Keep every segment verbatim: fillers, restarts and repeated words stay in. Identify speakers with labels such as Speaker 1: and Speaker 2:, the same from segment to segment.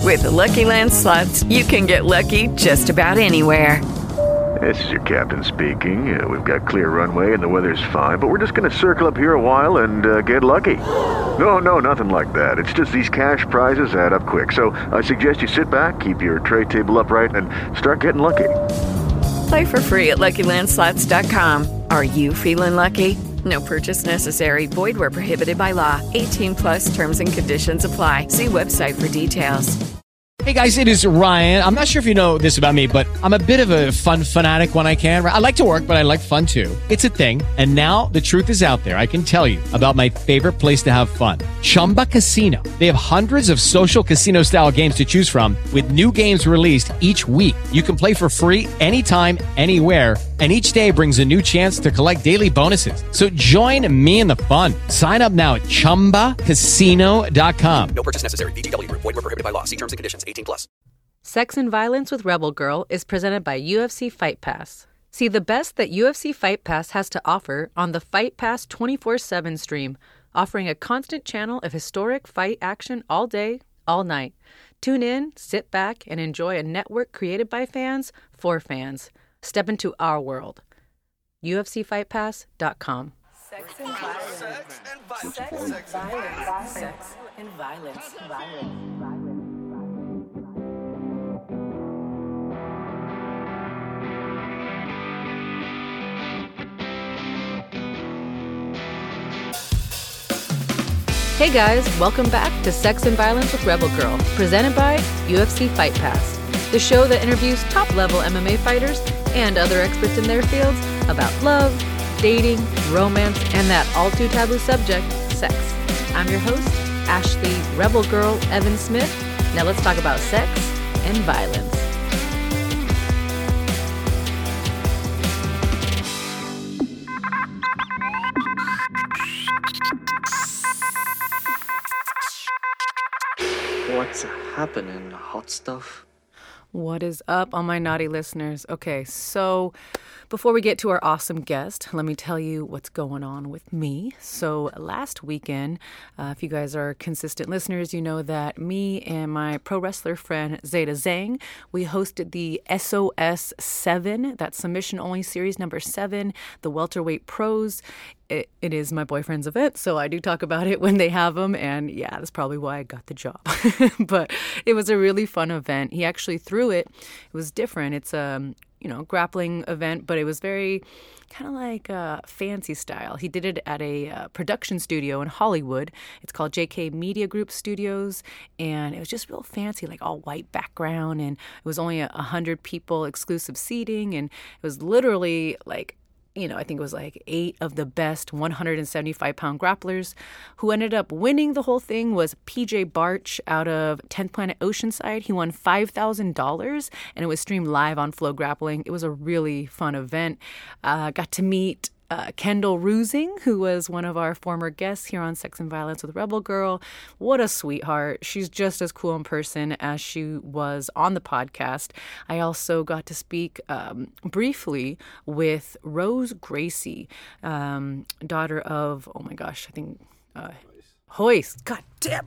Speaker 1: With the Lucky Land Slots, you can get lucky just about anywhere.
Speaker 2: This is your captain speaking. Uh, we've got clear runway and the weather's fine, but we're just going to circle up here a while and uh, get lucky. No, no, nothing like that. It's just these cash prizes add up quick. So I suggest you sit back, keep your tray table upright, and start getting lucky.
Speaker 1: Play for free at Lucky Land Slots dot com. Are you feeling lucky? No purchase necessary. Void where prohibited by law. eighteen plus terms and conditions apply. See website for details.
Speaker 3: Hey guys, it is Ryan. I'm not sure if you know this about me, but I'm a bit of a fun fanatic when I can. I like to work, but I like fun too. It's a thing. And now the truth is out there. I can tell you about my favorite place to have fun. Chumba Casino. They have hundreds of social casino style games to choose from with new games released each week. You can play for free anytime, anywhere. And each day brings a new chance to collect daily bonuses. So join me in the fun. Sign up now at chumba casino dot com.
Speaker 4: No purchase necessary. V G W. Void where prohibited by law. See terms and conditions. eighteen plus.
Speaker 5: Sex and Violence with Rebel Girl is presented by U F C Fight Pass. See the best that U F C Fight Pass has to offer on the Fight Pass twenty-four seven stream, offering a constant channel of historic fight action all day, all night. Tune in, sit back, and enjoy a network created by fans for fans. Step into our world. U F C fight pass dot com.
Speaker 1: Sex and violence. Sex and violence. Sex and violence. Sex and violence.
Speaker 5: Hey guys, welcome back to Sex and Violence with Rebel Girl, presented by U F C Fight Pass, the show that interviews top-level M M A fighters and other experts in their fields about love, dating, romance, and that all-too-taboo subject, sex. I'm your host, Ashley Rebel Girl Evans Smith. Now let's talk about sex and violence.
Speaker 6: What's happening, hot stuff?
Speaker 5: What is up, all my naughty listeners? Okay, so before we get to our awesome guest, let me tell you what's going on with me. So last weekend, uh, if you guys are consistent listeners, you know that me and my pro wrestler friend Zeta Zhang, we hosted the S O S seven, that submission-only series number seven, the Welterweight Pros. It, it is my boyfriend's event, so I do talk about it when they have them, and yeah, that's probably why I got the job. But it was a really fun event. He actually threw it. It was different. It's a, you know, grappling event, but it was very kind of like uh, fancy style. He did it at a uh, production studio in Hollywood. It's called J K Media Group Studios, and it was just real fancy, like all white background, and it was only a hundred people, exclusive seating, and it was literally like, you know, I think it was like eight of the best one hundred seventy-five pound grapplers. Who ended up winning the whole thing was P J Barch out of tenth Planet Oceanside. He won five thousand dollars, and it was streamed live on Flow Grappling. It was a really fun event. Uh, got to meet Uh, Kendall Rusing, who was one of our former guests here on Sex and Violence with Rebel Girl. What a sweetheart. She's just as cool in person as she was on the podcast. I also got to speak um, briefly with Rose Gracie, um, daughter of, oh my gosh, I think, uh, Hoist. God damn.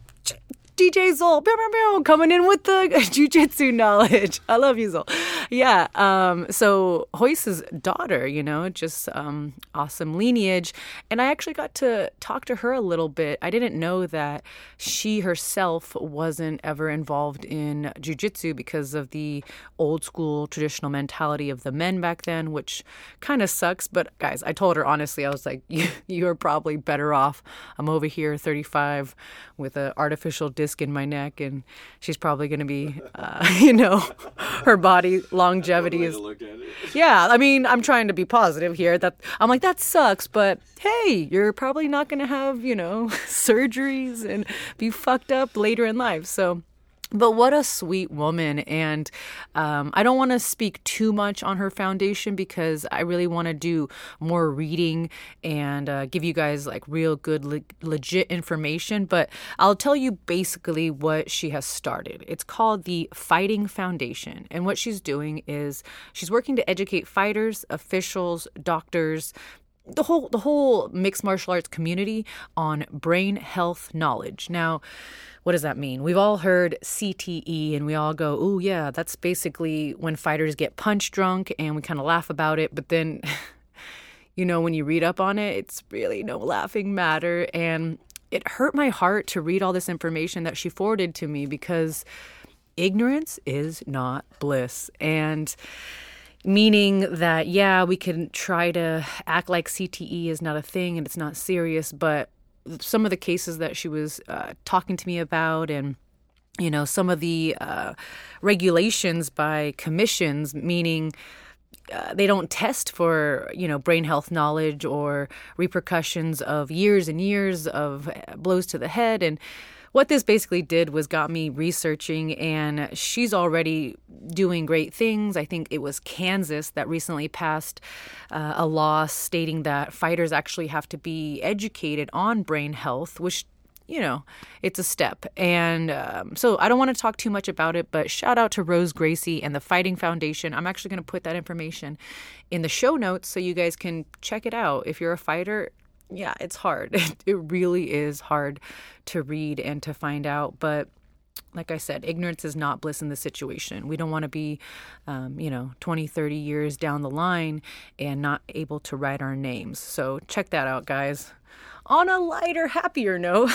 Speaker 5: D J Zol, pew, pew, pew, coming in with the jiu-jitsu knowledge. I love you, Zol. Yeah, um, so Hoist's daughter, you know, just um, awesome lineage. And I actually got to talk to her a little bit. I didn't know that she herself wasn't ever involved in jiu-jitsu because of the old school traditional mentality of the men back then, which kind of sucks. But guys, I told her honestly, I was like, you, you're probably better off. I'm over here thirty-five with an artificial disc in my neck, and she's probably going to be, uh, you know, her body longevity is. Yeah, I mean, I'm trying to be positive here. That I'm like, that sucks, but hey, you're probably not going to have, you know, surgeries and be fucked up later in life. So. But what a sweet woman. And um, I don't want to speak too much on her foundation because I really want to do more reading and uh, give you guys like real good, le- legit information. But I'll tell you basically what she has started. It's called the Fighting Foundation. And what she's doing is she's working to educate fighters, officials, doctors, the whole the whole mixed martial arts community on brain health knowledge. Now, what does that mean? We've all heard C T E and we all go, oh yeah, that's basically when fighters get punch drunk, and we kind of laugh about it. But then, you know, when you read up on it, it's really no laughing matter. And it hurt my heart to read all this information that she forwarded to me, because ignorance is not bliss. And meaning that, yeah, we can try to act like C T E is not a thing and it's not serious, but some of the cases that she was uh, talking to me about, and, you know, some of the uh, regulations by commissions, meaning uh, they don't test for, you know, brain health knowledge or repercussions of years and years of blows to the head. And what this basically did was got me researching, and she's already doing great things. I think it was Kansas that recently passed uh, a law stating that fighters actually have to be educated on brain health, which, you know, it's a step. And um, so I don't want to talk too much about it, but shout out to Rose Gracie and the Fighting Foundation. I'm actually going to put that information in the show notes so you guys can check it out. If you're a fighter, yeah, it's hard. It really is hard to read and to find out. But like I said, ignorance is not bliss in this situation. We don't want to be, um, you know, twenty, thirty years down the line and not able to write our names. So check that out, guys. On a lighter, happier note,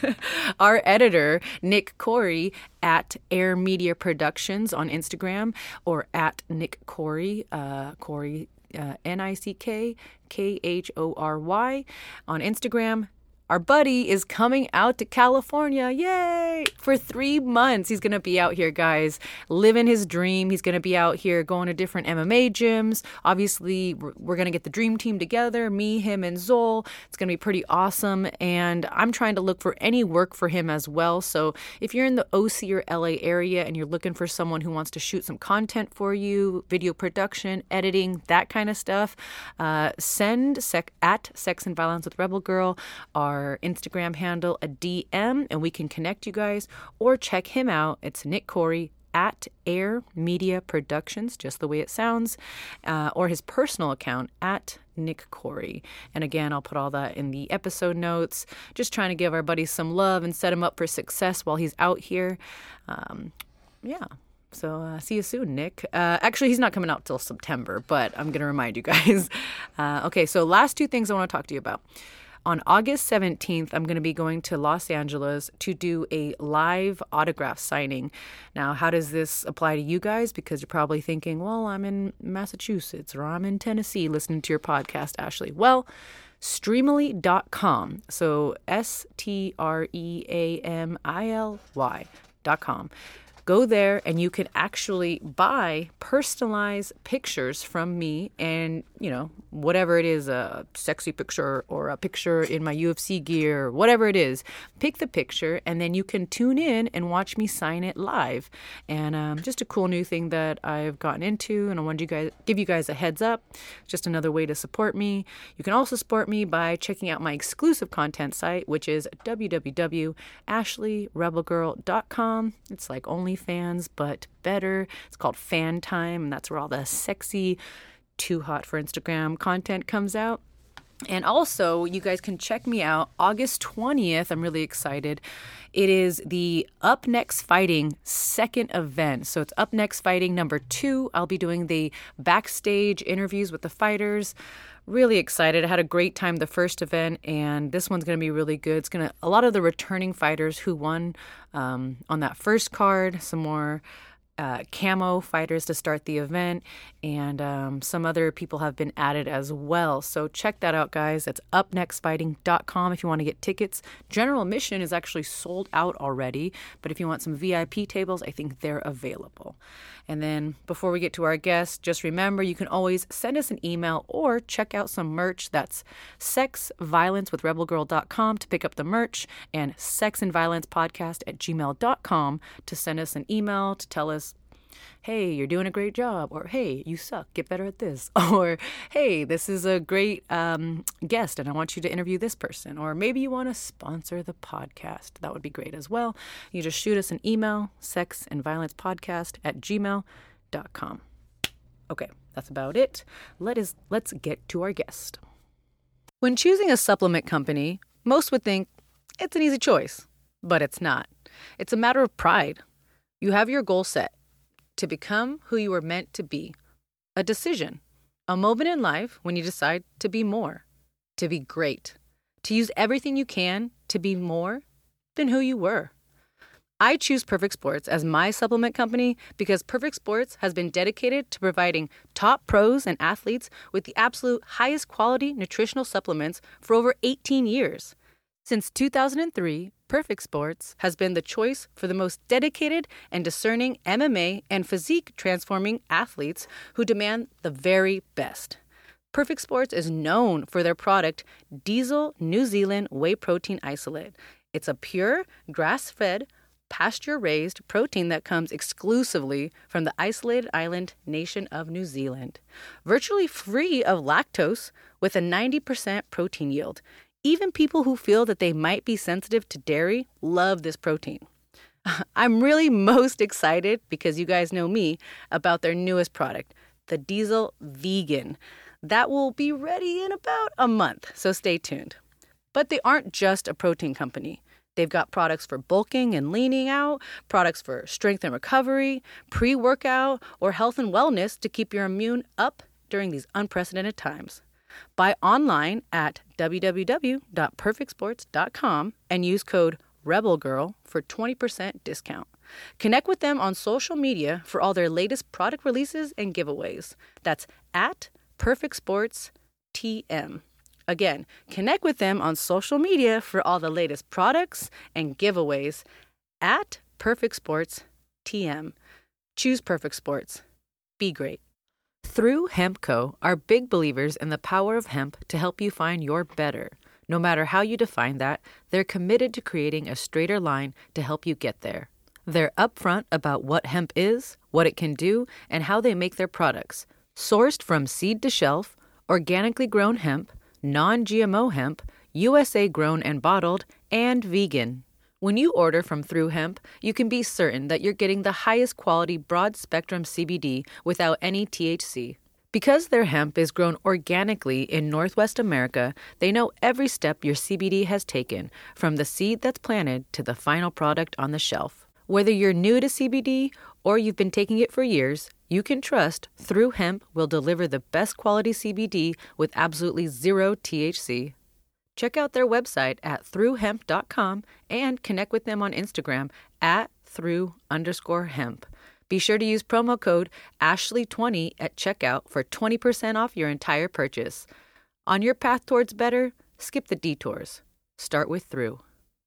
Speaker 5: our editor, Nick Corey, at Air Media Productions on Instagram, or at Nick Corey, uh, Corey, uh, N I C K K H O R Y on Instagram. Our buddy is coming out to California. Yay! For three months. He's going to be out here, guys, living his dream. He's going to be out here going to different M M A gyms. Obviously, we're, we're going to get the dream team together, me, him, and Zol. It's going to be pretty awesome. And I'm trying to look for any work for him as well. So if you're in the O C or L A area and you're looking for someone who wants to shoot some content for you, video production, editing, that kind of stuff, uh, send sec- at Sex and Violence with Rebel Girl, our Our Instagram handle, a D M, and we can connect you guys, or check him out. It's Nick Corey at Air Media Productions, just the way it sounds, uh, or his personal account at Nick Corey. And again, I'll put all that in the episode notes. Just trying to give our buddy some love and set him up for success while he's out here. Um, yeah. So uh, see you soon, Nick. Uh, actually, he's not coming out till September, but I'm going to remind you guys. Uh, okay, so last two things I want to talk to you about. On August seventeenth, I'm going to be going to Los Angeles to do a live autograph signing. Now, how does this apply to you guys? Because you're probably thinking, well, I'm in Massachusetts or I'm in Tennessee listening to your podcast, Ashley. Well, Streamily dot com. So S T R E A M I L Y dot com. Go there and you can actually buy personalized pictures from me, and, you know, whatever it is, a sexy picture or a picture in my U F C gear, whatever it is, pick the picture and then you can tune in and watch me sign it live. And um, just a cool new thing that I've gotten into, and I wanted you guys give you guys a heads up. Just another way to support me. You can also support me by checking out my exclusive content site, which is w w w dot ashley rebel girl dot com. It's like OnlyFans, but better. It's called Fan Time, and that's where all the sexy, too hot for Instagram content comes out. And also, you guys can check me out August twentieth. I'm really excited. It is the Up Next Fighting second event. So it's Up Next Fighting number two. I'll be doing the backstage interviews with the fighters. Really excited. I had a great time the first event, and this one's going to be really good. It's going to a lot of the returning fighters who won um, on that first card, some more Uh, camo fighters to start the event, and um, some other people have been added as well. So check that out, guys. That's up next fighting dot com if you want to get tickets. General admission is actually sold out already, but if you want some V I P tables, I think they're available. And then before we get to our guest, just remember you can always send us an email or check out some merch. That's sex violence with rebel girl dot com to pick up the merch, and sex and violence podcast at gmail dot com to send us an email to tell us, hey, you're doing a great job, or hey, you suck, get better at this, or hey, this is a great um, guest and I want you to interview this person, or maybe you want to sponsor the podcast. That would be great as well. You just shoot us an email, sex and violence podcast at gmail dot com. Okay, that's about it. Let us, let's get to our guest. When choosing a supplement company, most would think it's an easy choice, but it's not. It's a matter of pride. You have your goal set to become who you were meant to be. A decision, a moment in life when you decide to be more, to be great, to use everything you can to be more than who you were. I choose Perfect Sports as my supplement company because Perfect Sports has been dedicated to providing top pros and athletes with the absolute highest quality nutritional supplements for over eighteen years. Since two thousand three, Perfect Sports has been the choice for the most dedicated and discerning M M A and physique transforming athletes who demand the very best. Perfect Sports is known for their product, Diesel New Zealand Whey Protein Isolate. It's a pure, grass-fed, pasture-raised protein that comes exclusively from the isolated island nation of New Zealand. Virtually free of lactose with a ninety percent protein yield. Even people who feel that they might be sensitive to dairy love this protein. I'm really most excited, because you guys know me, about their newest product, the Diesel Vegan. That will be ready in about a month, so stay tuned. But they aren't just a protein company. They've got products for bulking and leaning out, products for strength and recovery, pre-workout, or health and wellness to keep your immune up during these unprecedented times. Buy online at w w w dot perfect sports dot com and use code REBELGIRL for twenty percent discount. Connect with them on social media for all their latest product releases and giveaways. That's at Perfect Sports T M. Again, connect with them on social media for all the latest products and giveaways at Perfect Sports T M. Choose Perfect Sports. Be great. Through Hemp Co. are big believers in the power of hemp to help you find your better. No matter how you define that, they're committed to creating a straighter line to help you get there. They're upfront about what hemp is, what it can do, and how they make their products. Sourced from seed to shelf, organically grown hemp, non-G M O hemp, U S A grown and bottled, and vegan. When you order from Through Hemp, you can be certain that you're getting the highest quality broad-spectrum C B D without any T H C. Because their hemp is grown organically in Northwest America, they know every step your C B D has taken, from the seed that's planted to the final product on the shelf. Whether you're new to C B D or you've been taking it for years, you can trust Through Hemp will deliver the best quality C B D with absolutely zero T H C. Check out their website at through hemp dot com and connect with them on Instagram at through underscore hemp. Be sure to use promo code Ashley twenty at checkout for twenty percent off your entire purchase. On your path towards better, skip the detours. Start with Through.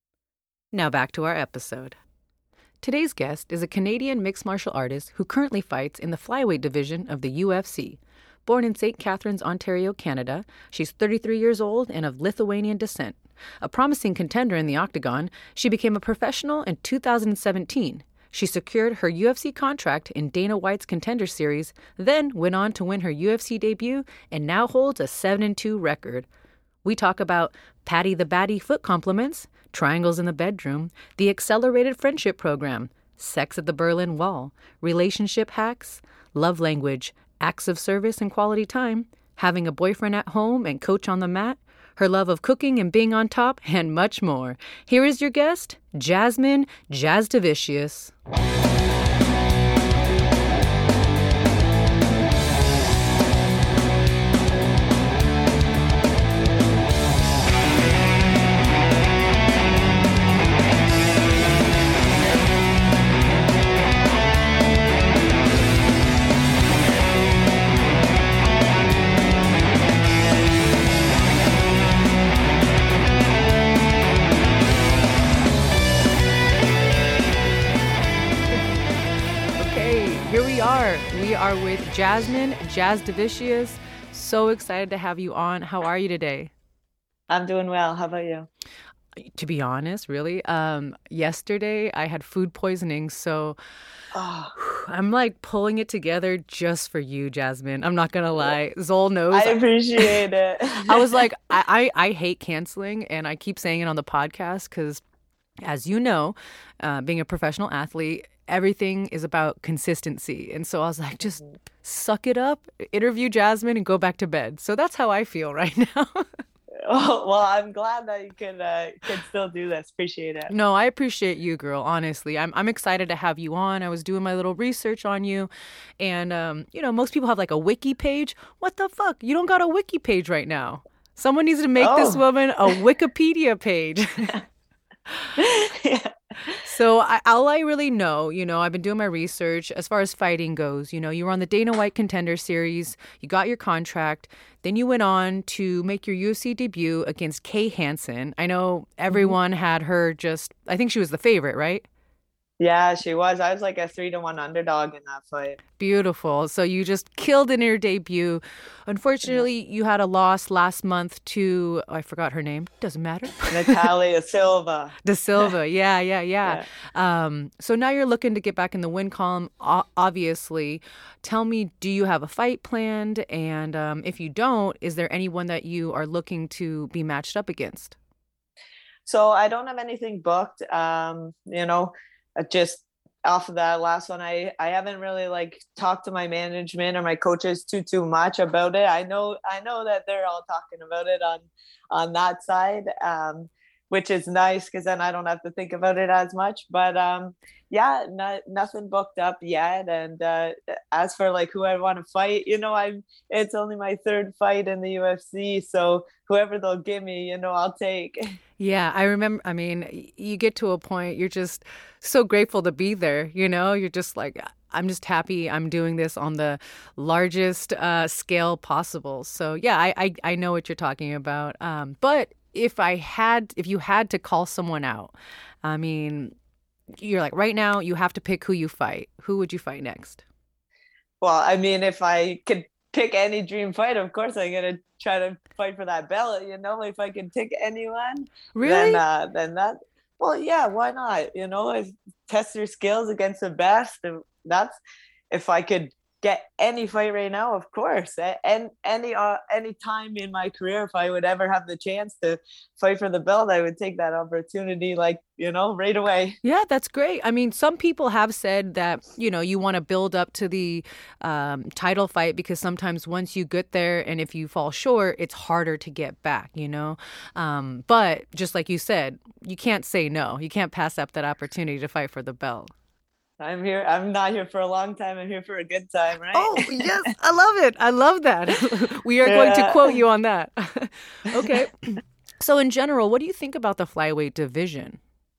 Speaker 5: Now back to our episode. Today's guest is a Canadian mixed martial artist who currently fights in the flyweight division of the U F C. Born in Saint Catharines, Ontario, Canada, she's thirty-three years old and of Lithuanian descent. A promising contender in the octagon, she became a professional in two thousand seventeen. She secured her U F C contract in Dana White's Contender Series, then went on to win her U F C debut and now holds a seven and two record. We talk about Patty the Batty foot compliments, triangles in the bedroom, the Accelerated Friendship Program, sex at the Berlin Wall, relationship hacks, love language, acts of service and quality time, having a boyfriend at home and coach on the mat, her love of cooking and being on top, and much more. Here is your guest, Jasmine Jasdavicius. We are with Jasmine Jasdavicius. So excited to have you on. How are you today?
Speaker 7: I'm doing well. How about you?
Speaker 5: To be honest, really, um, yesterday I had food poisoning, so oh. I'm like pulling it together just for you, Jasmine. I'm not gonna lie. Zol knows.
Speaker 7: I appreciate it.
Speaker 5: I was like, I, I, I hate canceling, and I keep saying it on the podcast because, as you know, uh, being a professional athlete, everything is about consistency. And so I was like, just suck it up, interview Jasmine, and go back to bed. So that's how I feel right now.
Speaker 7: Oh, well, I'm glad that you can uh, can still do this. Appreciate it.
Speaker 5: No, I appreciate you, girl. Honestly, I'm I'm excited to have you on. I was doing my little research on you, and um, you know, most people have like a wiki page. What the fuck? You don't got a wiki page right now. Someone needs to make
Speaker 7: Oh.
Speaker 5: this woman a Wikipedia page.
Speaker 7: Yeah.
Speaker 5: So I, all I really know, you know, I've been doing my research as far as fighting goes. You know, you were on the Dana White Contender Series. You got your contract. Then you went on to make your U F C debut against Kay Hansen. I know everyone had her just, I think she was the favorite, right?
Speaker 7: Yeah, she was. I was like a three to one underdog in that fight.
Speaker 5: Beautiful. So you just killed in your debut. Unfortunately, you had a loss last month to, oh, I forgot her name. Doesn't matter.
Speaker 7: Natalia Silva.
Speaker 5: De Silva. Yeah, yeah, yeah. Um, so now you're looking to get back in the win column, o- obviously. Tell me, do you have a fight planned? And um, if you don't, is there anyone that you are looking to be matched up against?
Speaker 7: So I don't have anything booked. Um, you know, uh, just off of that last one, I, I haven't really like talked to my management or my coaches too too much about it. I know I know that they're all talking about it on on that side, um, which is nice because then I don't have to think about it as much. But um, yeah, not, nothing booked up yet. And uh, as for like who I want to fight, you know, I'm it's only my third fight in the U F C, so whoever they'll give me, you know, I'll take.
Speaker 5: Yeah, I remember. I mean, you get to a point, you're just so grateful to be there. You know, you're just like, I'm just happy I'm doing this on the largest uh, scale possible. So, yeah, I, I, I know what you're talking about. Um, but if I had, if you had to call someone out, I mean, you're like, right now, you have to pick who you fight. Who would you fight next?
Speaker 7: Well, I mean, if I could pick any dream fight, of course I'm gonna try to fight for that belt. You know, if I can pick anyone,
Speaker 5: Really?
Speaker 7: then uh, then that. Well, yeah, why not? You know, if test your skills against the best. If that's if I could get any fight right now, of course. And any uh, any time in my career, if I would ever have the chance to fight for the belt, I would take that opportunity, like, you know, right away.
Speaker 5: Yeah, that's great. I mean, some people have said that, you know, you want to build up to the um, title fight because sometimes once you get there and if you fall short, it's harder to get back, you know. Um, but just like you said, you can't say no. You can't pass up that opportunity to fight for the belt.
Speaker 7: I'm here. I'm not here for a long time. I'm here for a good time, right?
Speaker 5: Oh, yes. I love it. I love that. We are yeah. going to quote you on that. Okay. So in general, what do you think about the flyweight division?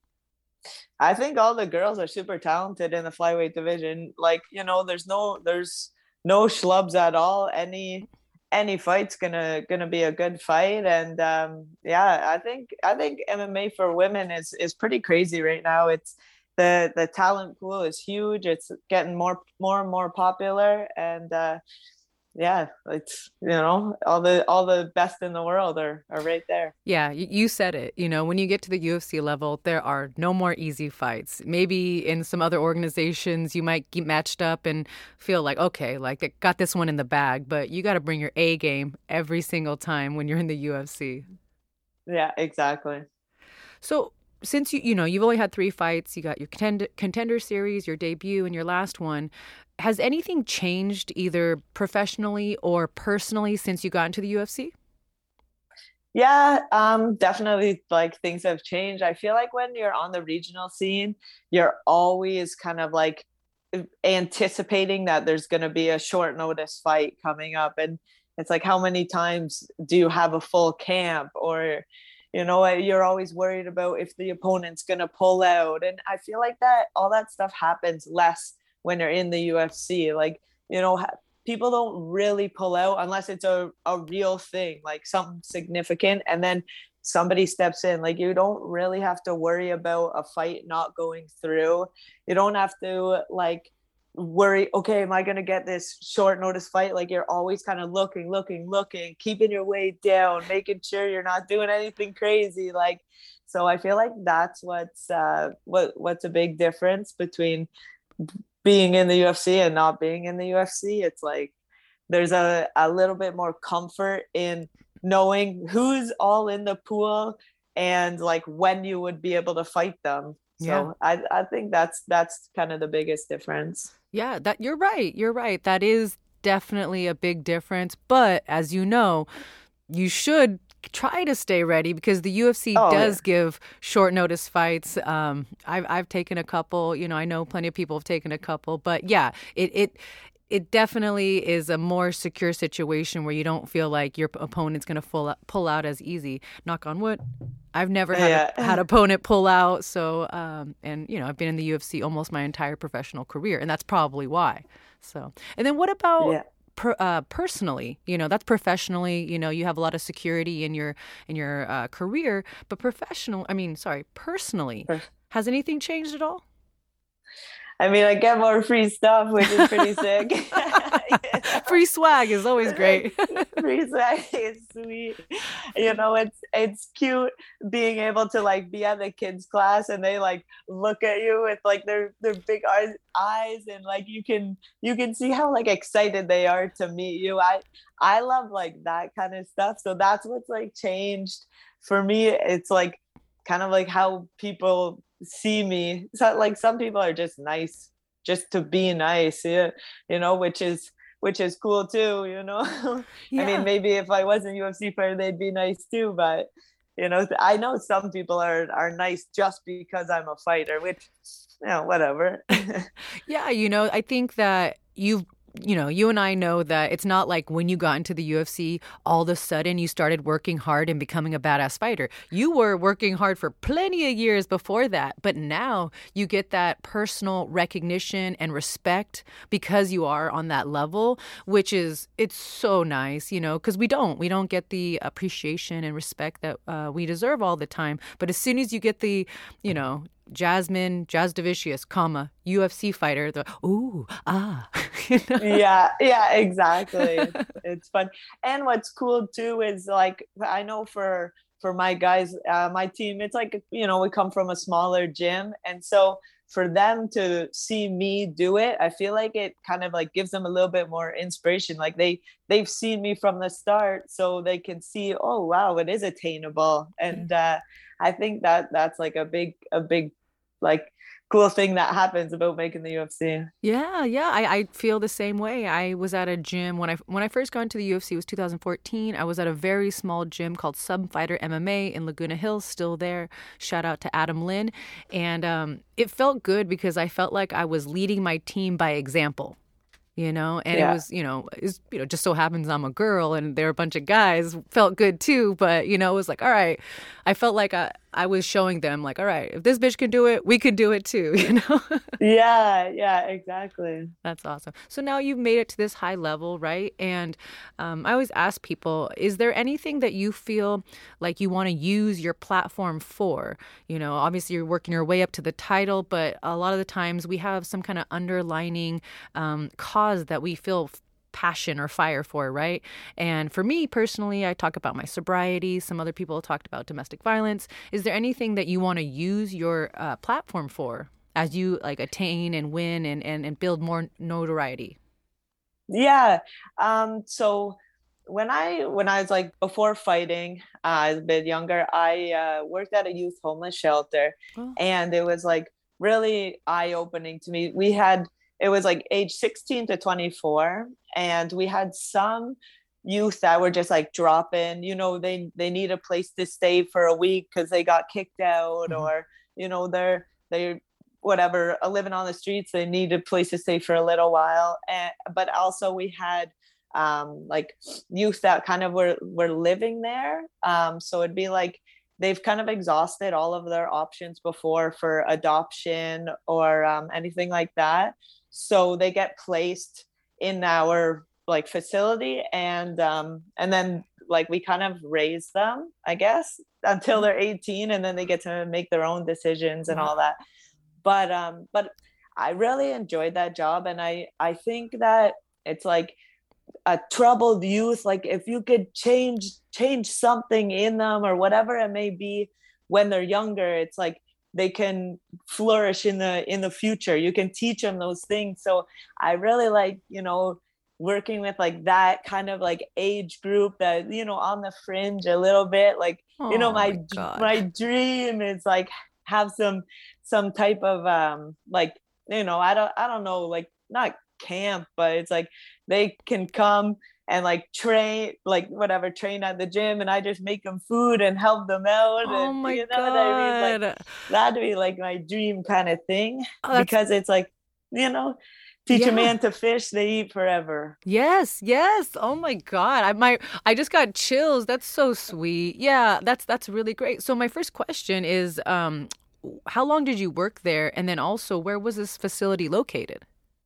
Speaker 7: I think all the girls are super talented in the flyweight division. Like, you know, there's no there's no schlubs at all. Any any fight's gonna gonna be a good fight. And um, yeah, I think I think M M A for women is is pretty crazy right now. It's the the talent pool is huge. It's getting more more and more popular. And uh, yeah, it's, you know, all the all the best in the world are, are right there.
Speaker 5: Yeah, you said it. You know, when you get to the U F C level, there are no more easy fights. Maybe in some other organizations, you might get matched up and feel like, okay, like I got this one in the bag, but you got to bring your A game every single time when you're in the U F C.
Speaker 7: Yeah, exactly.
Speaker 5: So since you, you know, you've only had three fights, you got your contender, contender series, your debut, and your last one. Has anything changed either professionally or personally since you got into the U F C?
Speaker 7: Yeah, um, definitely, like, things have changed. I feel like when you're on the regional scene, you're always kind of like anticipating that there's going to be a short notice fight coming up. And it's like, how many times do you have a full camp? Or, you know, you're always worried about if the opponent's going to pull out. And I feel like that all that stuff happens less when you're in the U F C. Like, you know, people don't really pull out unless it's a, a real thing, like something significant. And then somebody steps in. Like, you don't really have to worry about a fight not going through. You don't have to like worry, okay, am I going to get this short notice fight? Like, you're always kind of looking, looking, looking, keeping your weight down, making sure you're not doing anything crazy. Like, so I feel like that's what's, uh, what, what's a big difference between being in the U F C and not being in the U F C. It's like, there's a, a little bit more comfort in knowing who's all in the pool and like when you would be able to fight them. So yeah. I, I think that's that's kind of the biggest difference.
Speaker 5: Yeah, that you're right. You're right. That is definitely a big difference. But as you know, you should try to stay ready because the U F C
Speaker 7: Oh,
Speaker 5: does
Speaker 7: yeah.
Speaker 5: give short notice fights. Um, I've I've taken a couple. You know, I know plenty of people have taken a couple, but yeah, it it. It definitely is a more secure situation where you don't feel like your opponent's going to pull pull out as easy. Knock on wood. I've never had
Speaker 7: Yeah.
Speaker 5: a, had opponent pull out. So, um, and you know, I've been in the U F C almost my entire professional career, and that's probably why. So, and then what about
Speaker 7: Yeah.
Speaker 5: per, uh, personally? You know, that's professionally. You know, you have a lot of security in your in your uh, career, but professional. I mean, sorry, personally,
Speaker 7: Per-
Speaker 5: has anything changed at all?
Speaker 7: I mean, I get more free stuff, which is pretty sick.
Speaker 5: Free swag is always great.
Speaker 7: Free swag is sweet. You know, it's it's cute being able to like be at the kids' class and they like look at you with like their their big eyes eyes and like you can you can see how like excited they are to meet you. I I love like that kind of stuff. So that's what's like changed for me. It's like kind of like how people see me. So like some people are just nice just to be nice, yeah, you know, which is which is cool too, you know.
Speaker 5: Yeah.
Speaker 7: I mean, maybe if I wasn't U F C fighter they'd be nice too, but you know, I know some people are are nice just because I'm a fighter, which, you know, whatever.
Speaker 5: Yeah, you know, I think that you've you know, you and I know that it's not like when you got into the U F C, all of a sudden you started working hard and becoming a badass fighter. You were working hard for plenty of years before that, but now you get that personal recognition and respect because you are on that level, which is, it's so nice, you know, because we don't, we don't get the appreciation and respect that uh, we deserve all the time. But as soon as you get the, you know, Jasmine Jasdavicius, comma, U F C fighter, the ooh, ah. You know?
Speaker 7: Yeah, yeah, exactly. It's fun. And what's cool too is like, I know for for my guys, uh, my team, it's like, you know, we come from a smaller gym. And so for them to see me do it, I feel like it kind of like gives them a little bit more inspiration. Like they, they've seen me from the start, so they can see, oh, wow, it is attainable. And uh, I think that that's like a big, a big, like, cool thing that happens about making the U F C.
Speaker 5: Yeah, yeah, I, I feel the same way. I was at a gym when I when I first got into the U F C. It was two thousand fourteen. I was at a very small gym called Sub Fighter M M A in Laguna Hills, still there. Shout out to Adam Lynn. And um, it felt good because I felt like I was leading my team by example. You know, and
Speaker 7: Yeah.
Speaker 5: it was, you know, it's, you know, just so happens I'm a girl and there are a bunch of guys, felt good too. But, you know, it was like, all right, I felt like I, I was showing them like, all right, if this bitch can do it, we can do it too, you know?
Speaker 7: Yeah, yeah, exactly.
Speaker 5: That's awesome. So now you've made it to this high level, right? And um, I always ask people, is there anything that you feel like you want to use your platform for? You know, obviously you're working your way up to the title, but a lot of the times we have some kind of underlining um, cause that we feel passion or fire for, right? And for me personally, I talk about my sobriety. Some other people talked about domestic violence. Is there anything that you want to use your uh, platform for as you like attain and win and, and, and build more notoriety?
Speaker 7: Yeah. Um, so when I when I was like before fighting, uh, I was a bit younger, I uh, worked at a youth homeless shelter,
Speaker 5: Oh.
Speaker 7: and it was like really eye-opening to me. We had it was like age sixteen to twenty-four, and we had some youth that were just like dropping, you know, they they need a place to stay for a week because they got kicked out,
Speaker 5: Mhm.
Speaker 7: or you know, they're they're whatever, uh, living on the streets, they need a place to stay for a little while. And but also we had um like youth that kind of were were living there, um so it'd be like they've kind of exhausted all of their options before for adoption or um, anything like that, so they get placed in our like facility, and um and then like we kind of raise them, I guess, until they're eighteen, and then they get to make their own decisions and all that. But um but I really enjoyed that job, and I I think that it's like a troubled youth, like if you could change change something in them or whatever it may be when they're younger, it's like they can flourish in the in the future. You can teach them those things. So I really like, you know, working with like that kind of like age group that, you know, on the fringe a little bit, like, you know,
Speaker 5: Oh
Speaker 7: my
Speaker 5: my God.
Speaker 7: my dream is like have some some type of um like, you know, I don't I don't know, like not camp, but it's like they can come and like train, like whatever, train at the gym, and I just make them food and help them out.
Speaker 5: Oh
Speaker 7: And
Speaker 5: my
Speaker 7: you know what I mean?
Speaker 5: God.
Speaker 7: Like that'd be like my dream kind of thing,
Speaker 5: Oh, that's
Speaker 7: because it's like, you know, teach a
Speaker 5: yeah.
Speaker 7: man to fish, they eat forever.
Speaker 5: Yes, yes. Oh my God. I my I just got chills. That's so sweet. Yeah, that's that's really great. So my first question is um how long did you work there? And then also, where was this facility located?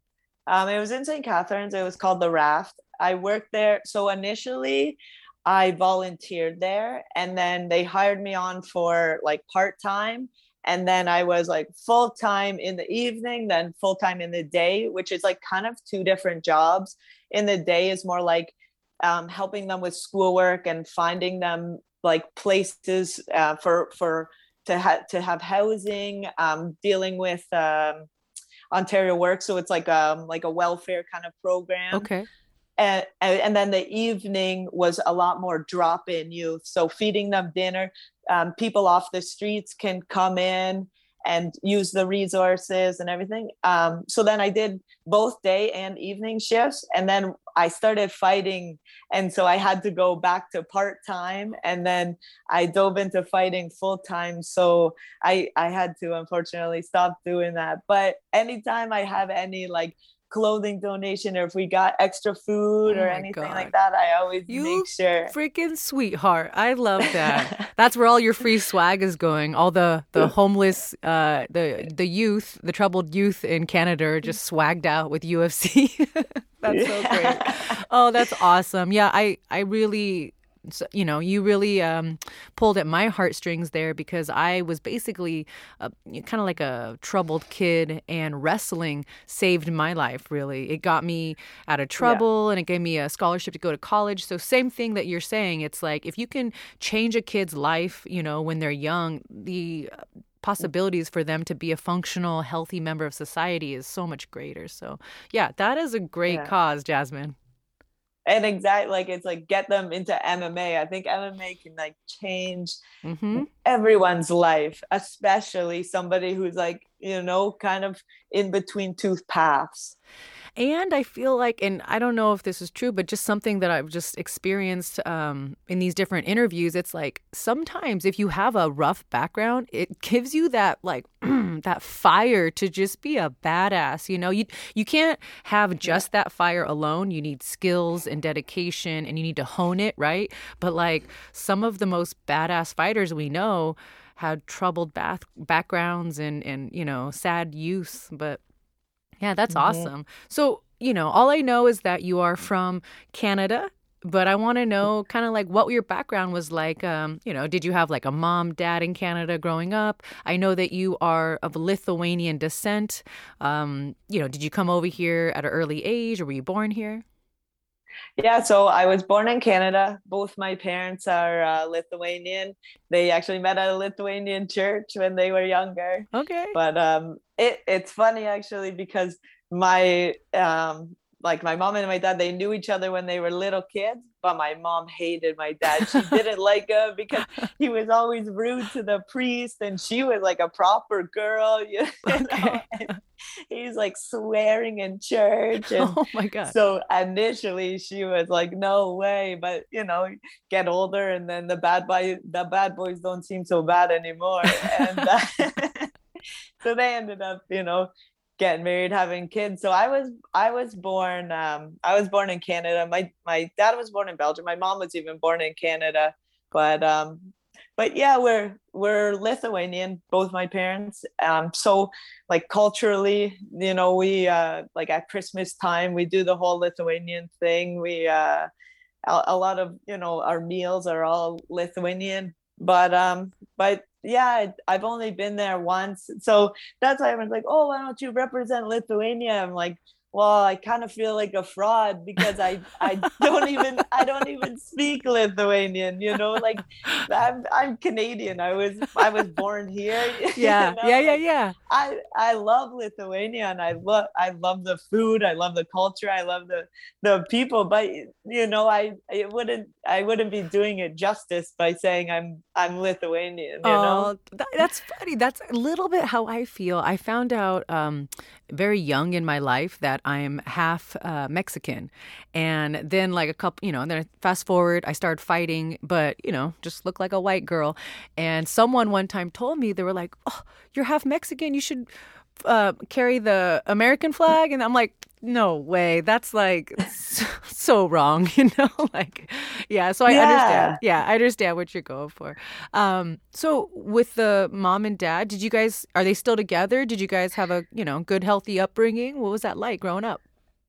Speaker 7: Um, it was in Saint Catharines. It was called The Raft. I worked there. So initially, I volunteered there, and then they hired me on for like part time. And then I was like full time in the evening, then full time in the day, which is like kind of two different jobs. In the day is more like um, helping them with schoolwork and finding them like places uh, for for to have to have housing, um, dealing with um, Ontario Work. So it's like um like a welfare kind of program.
Speaker 5: Okay.
Speaker 7: And, and then the evening was a lot more drop-in youth. So feeding them dinner, um, people off the streets can come in and use the resources and everything. Um, so then I did both day and evening shifts, and then I started fighting. And so I had to go back to part-time, and then I dove into fighting full-time. So I, I had to unfortunately stop doing that. But anytime I have any like clothing donation, or if we got extra food
Speaker 5: Oh
Speaker 7: or
Speaker 5: my
Speaker 7: anything
Speaker 5: God.
Speaker 7: like that, I always
Speaker 5: You
Speaker 7: make sure.
Speaker 5: freaking sweetheart. I love that. That's where all your free swag is going. All the the homeless, uh, the the youth, the troubled youth in Canada are just swagged out with U F C. That's so great. Oh, that's awesome. Yeah, I I really. So, you know, you really um, pulled at my heartstrings there, because I was basically a, kind of like a troubled kid, and wrestling saved my life, really. It got me out of trouble, yeah. and it gave me a scholarship to go to college. So same thing that you're saying. It's like if you can change a kid's life, you know, when they're young, the possibilities for them to be a functional, healthy member of society is so much greater. So, yeah, that is a great
Speaker 7: Yeah.
Speaker 5: cause, Jasmine.
Speaker 7: And exactly, like it's like get them into M M A. I think M M A can like change
Speaker 5: Mm-hmm.
Speaker 7: everyone's life, especially somebody who's like, you know, kind of in between two paths.
Speaker 5: And I feel like, and I don't know if this is true, but just something that I've just experienced um, in these different interviews, it's like sometimes if you have a rough background, it gives you that like that fire to just be a badass. You know, you you can't have just that fire alone. You need skills and dedication, and you need to hone it, right? But like some of the most badass fighters we know had troubled bath backgrounds and and you know sad youth, but. Yeah, that's
Speaker 7: Mm-hmm.
Speaker 5: awesome. So, you know, all I know is that you are from Canada, but I want to know kind of like what your background was like. Um, you know, did you have like a mom, dad in Canada growing up? I know that you are of Lithuanian descent. Um, you know, did you come over here at an early age, or were you born here?
Speaker 7: Yeah, so I was born in Canada. Both my parents are uh, Lithuanian. They actually met at a Lithuanian church when they were younger.
Speaker 5: Okay.
Speaker 7: But um, it it's funny actually, because my um, like my mom and my dad, they knew each other when they were little kids, but my mom hated my dad. She didn't like him because he was always rude to the priest, and she was like a proper girl, you know.
Speaker 5: Okay.
Speaker 7: And he's like swearing in church, and
Speaker 5: Oh my God.
Speaker 7: so initially she was like, no way. But you know, get older, and then the bad boy the bad boys don't seem so bad anymore. And uh, so they ended up, you know, getting married, having kids. So I was I was born um I was born in Canada. My my dad was born in Belgium. My mom was even born in Canada. But um but yeah, we're we're Lithuanian, both my parents. Um so like culturally, you know, we uh like at Christmas time we do the whole Lithuanian thing. We uh a, a lot of, you know, our meals are all Lithuanian. But um but yeah, I've only been there once. So that's why everyone's like, oh, why don't you represent Lithuania? I'm like, well, I kind of feel like a fraud because I, I don't even I don't even speak Lithuanian, you know, like I'm I'm Canadian. I was I was born here.
Speaker 5: Yeah,
Speaker 7: you know?
Speaker 5: yeah, yeah,
Speaker 7: Like,
Speaker 5: yeah.
Speaker 7: I I love Lithuania, and I love I love the food, I love the culture, I love the the people, but you know, I it wouldn't I wouldn't be doing it justice by saying I'm I'm Lithuanian, you know.
Speaker 5: Oh, that, that's funny. That's a little bit how I feel. I found out um, very young in my life that I'm half uh, Mexican. And then like a couple, you know, and then fast forward, I started fighting, but, you know, just look like a white girl. And someone one time told me, they were like, oh, you're half Mexican. You should uh, carry the American flag. And I'm like, no way. That's like so, so wrong, you know, like, yeah. So I
Speaker 7: Yeah.
Speaker 5: understand. Yeah. I understand what you're going for. Um, so with the mom and dad, did you guys, are they still together? Did you guys have a, you know, good, healthy upbringing? What was that like growing up?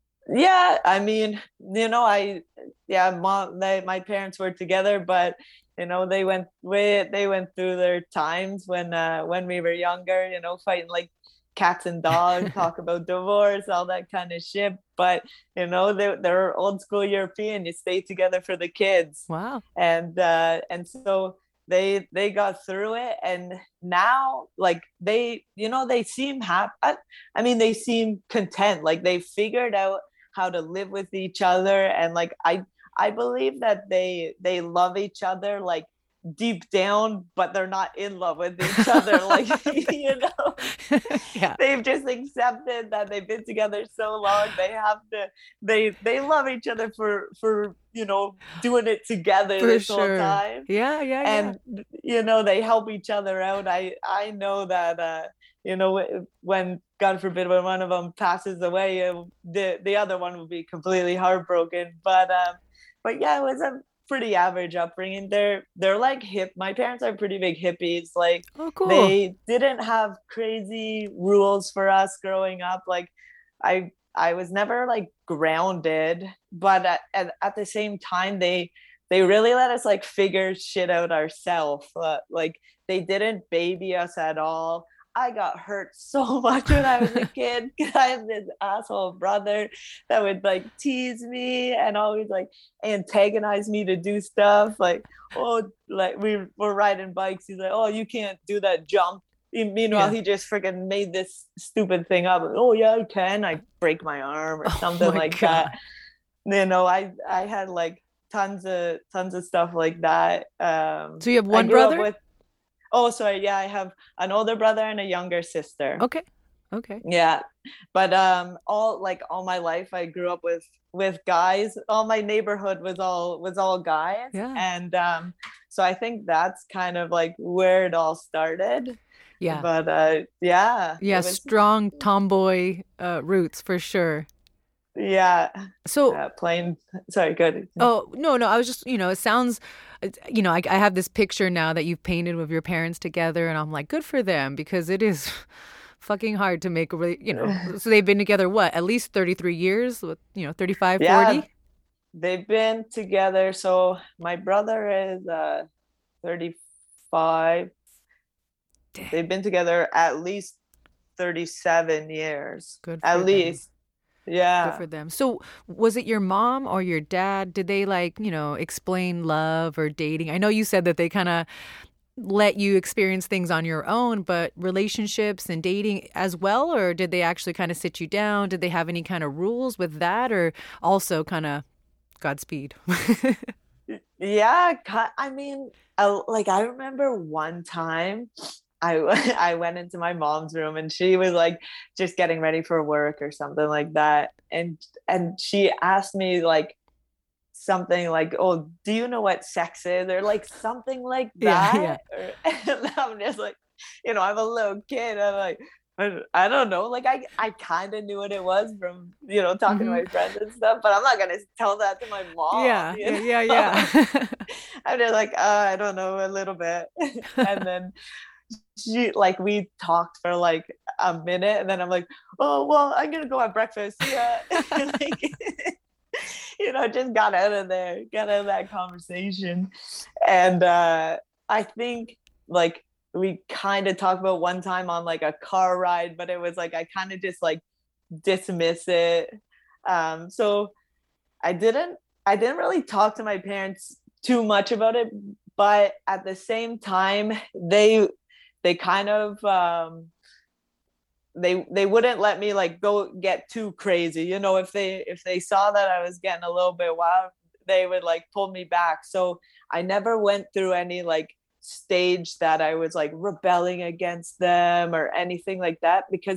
Speaker 7: Yeah, I mean, you know, I yeah, mom, they, my parents were together, but you know, they went way they went through their times when uh when we were younger, you know, fighting like cats and dogs, talk about divorce, all that kind of shit. But you know, they they're old school European. You stay together for the kids.
Speaker 5: Wow.
Speaker 7: And uh and so they they got through it, and now like they, you know, they seem happy. I, I mean, they seem content, like they figured out how to live with each other. And like I I believe that they they love each other like deep down, but they're not in love with each other. Like, you know,
Speaker 5: Yeah.
Speaker 7: they've just accepted that they've been together so long. They have to, they, they love each other for, for, you know, doing it together
Speaker 5: For
Speaker 7: this
Speaker 5: sure.
Speaker 7: whole time.
Speaker 5: Yeah, yeah, yeah.
Speaker 7: And, you know, they help each other out. I, I know that, uh, you know, when God forbid, when one of them passes away, it, the, the other one will be completely heartbroken. But, um, but yeah, it was a pretty average upbringing. They're they're like hip. My parents are pretty big hippies. Like,
Speaker 5: Oh, cool.
Speaker 7: they didn't have crazy rules for us growing up. Like, I I was never like grounded, but at, at, at the same time, they they really let us like figure shit out ourselves. Uh, like, they didn't baby us at all. I got hurt so much when I was a kid because I had this asshole brother that would like tease me and always like antagonize me to do stuff. Like, oh, like we were riding bikes. He's like, oh, you can't do that jump. Meanwhile,
Speaker 5: Yeah.
Speaker 7: he just freaking made this stupid thing up. Oh yeah, I can. I break my arm or
Speaker 5: Oh
Speaker 7: something
Speaker 5: my
Speaker 7: like
Speaker 5: God.
Speaker 7: that. You know, I I had like tons of tons of stuff like that. Um,
Speaker 5: So you have
Speaker 7: I
Speaker 5: one
Speaker 7: grew up
Speaker 5: brother?
Speaker 7: with- Oh, sorry. Yeah, I have an older brother and a younger sister.
Speaker 5: Okay. Okay.
Speaker 7: Yeah, but um, all like all my life, I grew up with with guys. All my neighborhood was all was all guys,
Speaker 5: Yeah.
Speaker 7: and um, so I think that's kind of like where it all started.
Speaker 5: Yeah.
Speaker 7: But uh, yeah,
Speaker 5: Yeah.
Speaker 7: it was-
Speaker 5: Strong tomboy uh, roots for sure.
Speaker 7: yeah,
Speaker 5: So,
Speaker 7: uh, plain. Sorry, good.
Speaker 5: oh, no, no. I was just, you know, it sounds, it- you know, I, I have this picture now that you've painted with your parents together, and I'm like, good for them, because it is fucking hard to make a really, you know, so they've been together, what, at least thirty-three years, with, you know, thirty-five,
Speaker 7: Yeah,
Speaker 5: forty?
Speaker 7: they've been together. So my brother is uh, thirty-five.
Speaker 5: Dang.
Speaker 7: They've been together at least thirty-seven years.
Speaker 5: Good for
Speaker 7: At
Speaker 5: them.
Speaker 7: least.
Speaker 5: Good
Speaker 7: Yeah.
Speaker 5: for them. So, was it your mom or your dad? Did they like, you know, explain love or dating? I know you said that they kind of let you experience things on your own, but relationships and dating as well? Or did they actually kind of sit you down? Did they have any kind of rules with that, or also kind of Godspeed?
Speaker 7: Yeah. ki- I mean, I, like I remember one time I w- I went into my mom's room and she was like just getting ready for work or something like that. And and she asked me like something like, "Oh, do you know what sex is?" Or like something like
Speaker 5: Yeah,
Speaker 7: that. Or, and I'm just like, you know, I'm a little kid. I'm like, I, I don't know. Like I, I kind of knew what it was from, you know, talking to my friends and stuff, but I'm not gonna tell that to my mom.
Speaker 5: Yeah,
Speaker 7: you
Speaker 5: yeah,
Speaker 7: know?
Speaker 5: yeah, yeah.
Speaker 7: I'm just like, uh, I don't know, a little bit. And then she like we talked for like a minute, and then I'm like, oh well, I'm gonna go have breakfast. Yeah. Like, you know, just got out of there, got out of that conversation. And uh I think like we kind of talked about one time on like a car ride, but it was like I kind of just like dismiss it. Um so I didn't I didn't really talk to my parents too much about it, but at the same time they they kind of um they they wouldn't let me like go get too crazy, you know. If they if they saw that I was getting a little bit wild, they would like pull me back. So I never went through any like stage that I was like rebelling against them or anything like that, because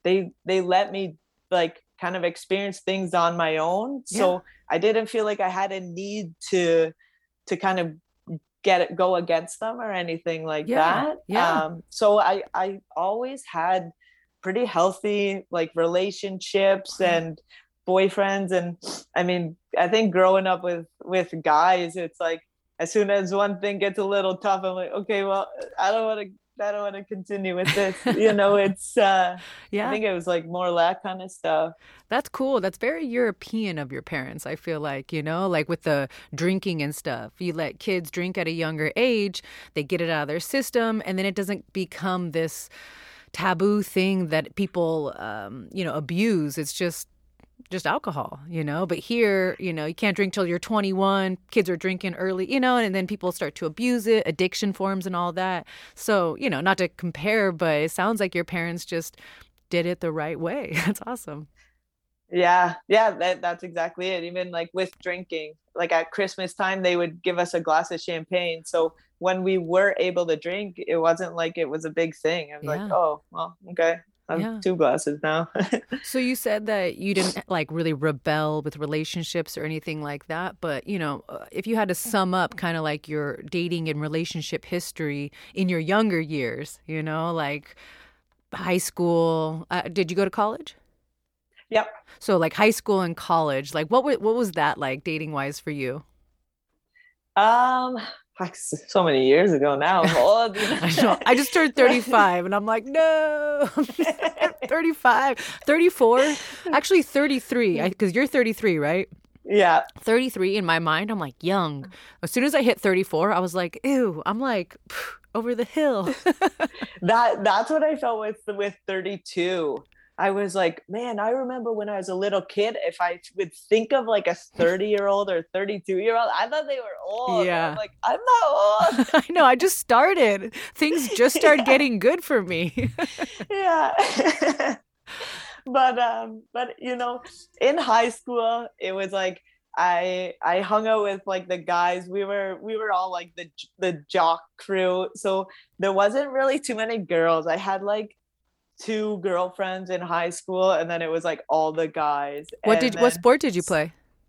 Speaker 7: they they let me like kind of experience things on my own. So yeah. I didn't feel like I had a need to to kind of get it go against them or anything like yeah. that.
Speaker 5: Yeah.
Speaker 7: Um, so I I always had pretty healthy like relationships and boyfriends. And I mean, I think growing up with with guys, it's like as soon as one thing gets a little tough, I'm like, okay, well, I don't want to I don't want to continue with this. You know, it's, uh, yeah. I think it was like more that kind of stuff.
Speaker 5: That's cool. That's very European of your parents, I feel like, you know, like with the drinking and stuff. You let kids drink at a younger age, they get it out of their system, and then it doesn't become this taboo thing that people, um, you know, abuse. It's just just alcohol, you know, but here, you know, you can't drink till you're twenty-one, kids are drinking early, you know, and then people start to abuse it, addiction forms and all that. So, you know, not to compare, but it sounds like your parents just did it the right way. That's awesome.
Speaker 7: Yeah. Yeah. That, that's exactly it. Even like with drinking, like at Christmas time, they would give us a glass of champagne. So when we were able to drink, it wasn't like it was a big thing. It was yeah. like, oh, well, okay. I'm yeah. two glasses now.
Speaker 5: So you said that you didn't like really rebel with relationships or anything like that. But, you know, if you had to sum up kind of like your dating and relationship history in your younger years, you know, like high school, uh, did you go to college?
Speaker 7: Yep.
Speaker 5: So like high school and college, like what, what was that like dating wise for you?
Speaker 7: Um, so many years ago now. Old, you know?
Speaker 5: I know. I just turned thirty-five and I'm like, no, thirty-five, thirty-four, actually thirty-three, because you're thirty-three, right?
Speaker 7: Yeah.
Speaker 5: thirty-three in my mind, I'm like young. As soon as I hit thirty-four, I was like, ew, I'm like over the hill.
Speaker 7: that That's what I felt with, with thirty-two. I was like, man, I remember when I was a little kid, if I would think of like a thirty year old or thirty-two year old, I thought they were old.
Speaker 5: Yeah.
Speaker 7: I'm like, I'm not old.
Speaker 5: I know. I just started. Things just started
Speaker 7: yeah.
Speaker 5: getting good for me.
Speaker 7: yeah. but, um, but you know, in high school, it was like, I, I hung out with like the guys. We were, we were all like the, the jock crew. So there wasn't really too many girls. I had like two girlfriends in high school, and then it was like all the guys.
Speaker 5: What did what sport did you play?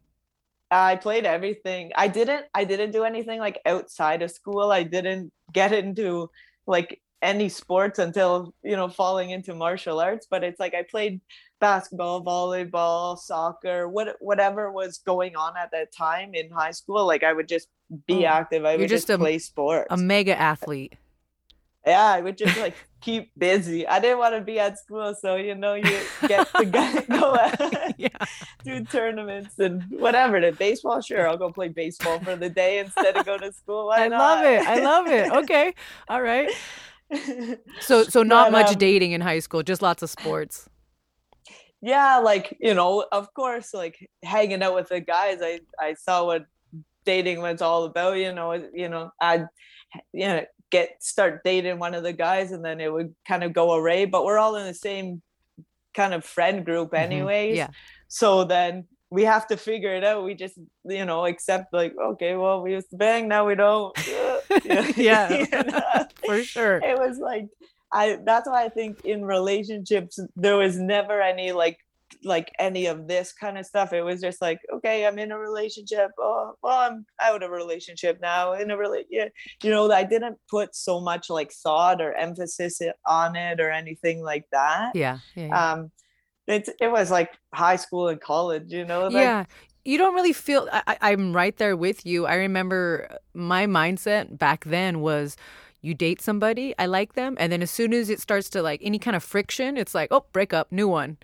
Speaker 7: I played everything. I didn't I didn't do anything like outside of school. I didn't get into like any sports until, you know, falling into martial arts, but it's like I played basketball, volleyball, soccer, what whatever was going on at that time in high school. Like I would just be oh, active. I would just, just a, play sports.
Speaker 5: A mega athlete.
Speaker 7: Yeah, I would just like keep busy. I didn't want to be at school, so you know, you get to go out, yeah. do tournaments and whatever. The baseball, sure, I'll go play baseball for the day instead of go to school. Why
Speaker 5: I
Speaker 7: not?
Speaker 5: love it. I love it. Okay, all right. So, so not but, much um, dating in high school, just lots of sports.
Speaker 7: Yeah, like you know, of course, like hanging out with the guys. I I saw what dating was all about. You know, you know, I'd you know. get start dating one of the guys and then it would kind of go away, but we're all in the same kind of friend group anyways.
Speaker 5: Mm-hmm. Yeah.
Speaker 7: So then we have to figure it out. We just, you know, accept like, okay, well, we used to bang, now we don't.
Speaker 5: yeah. yeah. You know? For sure.
Speaker 7: It was like, I, that's why I think in relationships, there was never any like, like any of this kind of stuff. It was just like, okay, I'm in a relationship. Oh, well, I'm out of a relationship now. In a really, yeah, you know, I didn't put so much like thought or emphasis on it or anything like that.
Speaker 5: Yeah. yeah, yeah.
Speaker 7: Um, it it was like high school and college, you know. Like,
Speaker 5: yeah. You don't really feel. I, I'm right there with you. I remember my mindset back then was, you date somebody, I like them, and then as soon as it starts to like any kind of friction, it's like, oh, break up, new one.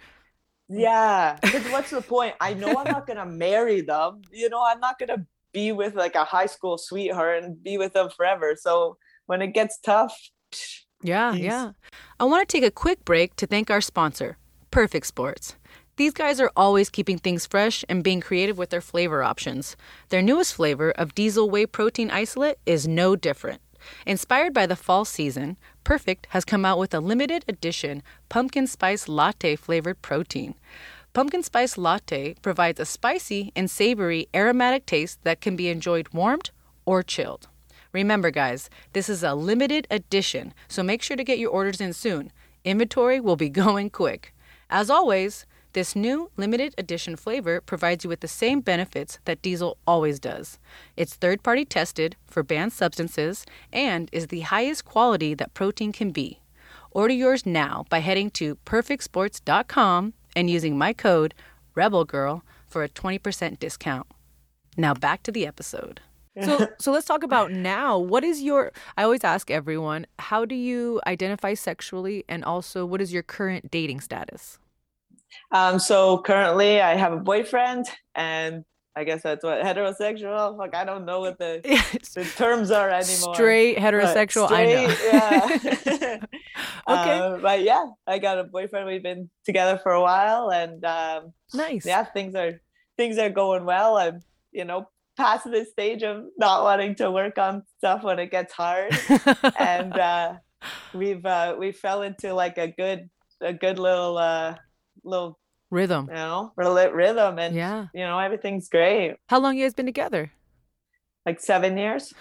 Speaker 7: Yeah, because what's the point? I know I'm not gonna marry them. You know, I'm not gonna be with like a high school sweetheart and be with them forever. So when it gets tough,
Speaker 5: yeah,
Speaker 7: geez.
Speaker 5: yeah. I want to take a quick break to thank our sponsor, Perfect Sports. These guys are always keeping things fresh and being creative with their flavor options. Their newest flavor of diesel whey protein isolate is no different. Inspired by the fall season, Perfect has come out with a limited edition pumpkin spice latte flavored protein. Pumpkin spice latte provides a spicy and savory aromatic taste that can be enjoyed warmed or chilled. Remember, guys, this is a limited edition, so make sure to get your orders in soon. Inventory will be going quick. As always, this new limited edition flavor provides you with the same benefits that Diesel always does. It's third-party tested for banned substances and is the highest quality that protein can be. Order yours now by heading to perfect sports dot com and using my code REBELGIRL for a twenty percent discount. Now back to the episode. So so let's talk about now. What is your, I always ask everyone, how do you identify sexually, and also what is your current dating status?
Speaker 7: Um, so currently I have a boyfriend, and I guess that's what heterosexual. Like, I don't know what the, the terms are anymore.
Speaker 5: Straight, heterosexual,
Speaker 7: straight,
Speaker 5: I know.
Speaker 7: Okay. Um, but yeah, I got a boyfriend. We've been together for a while, and um,
Speaker 5: nice.
Speaker 7: Yeah, things are things are going well. I'm, you know, past this stage of not wanting to work on stuff when it gets hard, and uh, we've uh, we fell into like a good a good little uh, little
Speaker 5: rhythm,
Speaker 7: you know, rhythm, and
Speaker 5: yeah,
Speaker 7: you know, everything's great.
Speaker 5: How long you guys been together?
Speaker 7: Like seven years.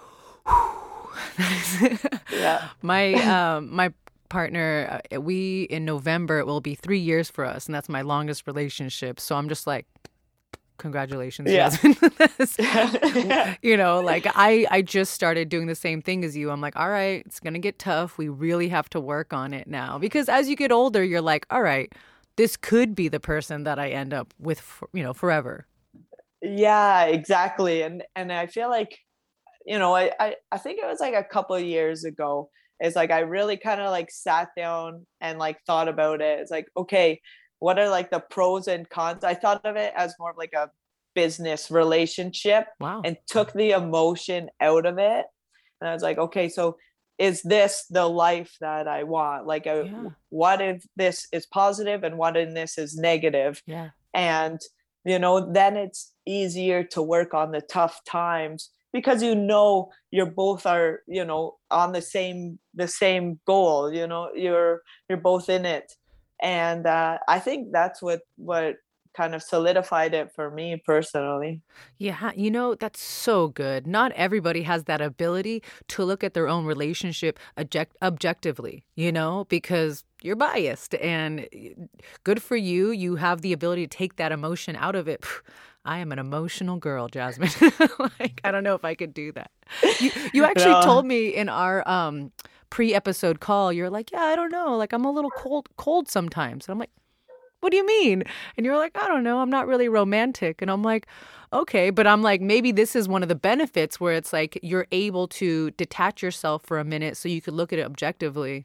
Speaker 7: Yeah.
Speaker 5: My um my partner, uh, we in November it will be three years for us, and that's my longest relationship. So I'm just like, congratulations,
Speaker 7: yeah.
Speaker 5: Jasmine. You know, like I I just started doing the same thing as you. I'm like, all right, it's gonna get tough. We really have to work on it now, because as you get older, you're like, all right, this could be the person that I end up with, for, you know, forever.
Speaker 7: Yeah, exactly. And and I feel like, you know, I, I, I think it was like a couple of years ago. It's like I really kind of like sat down and like thought about it. It's like, okay, what are like the pros and cons? I thought of it as more of like a business relationship.
Speaker 5: Wow.
Speaker 7: And took the emotion out of it. And I was like, okay, so is this the life that I want? Like, a,
Speaker 5: yeah.
Speaker 7: what if this is positive and what in this is negative?
Speaker 5: Yeah.
Speaker 7: And, you know, then it's easier to work on the tough times, because you know you're both are, you know, on the same the same goal. You know, you're you're both in it. And uh, I think that's what what kind of solidified it for me personally.
Speaker 5: Yeah, you know, that's so good. Not everybody has that ability to look at their own relationship object- objectively, you know, because you're biased, and good for you. You have the ability to take that emotion out of it. I am an emotional girl, Jasmine. Like, I don't know if I could do that. You, you actually
Speaker 7: no.
Speaker 5: told me in our um, pre-episode call, you're like, yeah, I don't know. Like, I'm a little cold, cold sometimes. And I'm like, what do you mean? And you're like, I don't know. I'm not really romantic. And I'm like, okay. But I'm like, maybe this is one of the benefits where it's like you're able to detach yourself for a minute so you could look at it objectively.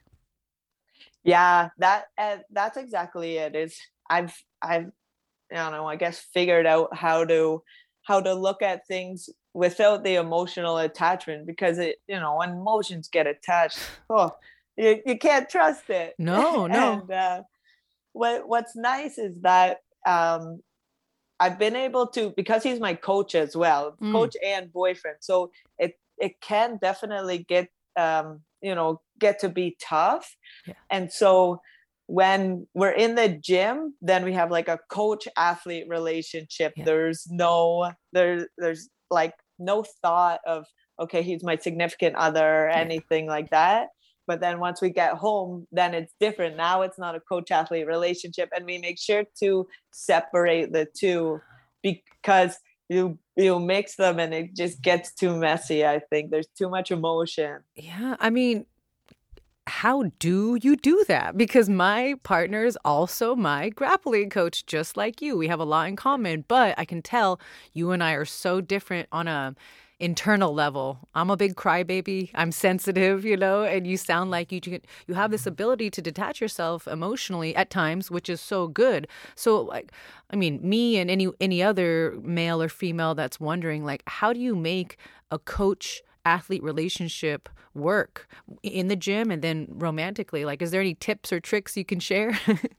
Speaker 7: Yeah, that uh, that's exactly it. Is I've I've I don't know, I guess figured out how to how to look at things without the emotional attachment, because it, you know, when emotions get attached, oh, you, you can't trust it.
Speaker 5: No, no.
Speaker 7: And uh, what what's nice is that um, I've been able to, because he's my coach as well, mm. coach and boyfriend. So it it can definitely get um, you know, get to be tough.
Speaker 5: Yeah.
Speaker 7: And so when we're in the gym, then we have like a coach athlete relationship. Yeah. There's no there there's like no thought of, okay, he's my significant other or yeah. anything like that. But then once we get home, then it's different. Now it's not a coach athlete relationship, and we make sure to separate the two, because you you mix them and it just gets too messy. I think there's too much emotion.
Speaker 5: Yeah, I mean, how do you do that? Because my partner is also my grappling coach, just like you. We have a lot in common, but I can tell you and I are so different on a internal level. I'm a big crybaby. I'm sensitive, you know, and you sound like you you have this ability to detach yourself emotionally at times, which is so good. So, like, I mean, me and any any other male or female that's wondering, like, how do you make a coach athlete relationship work in the gym and then romantically? Like, is there any tips or tricks you can share?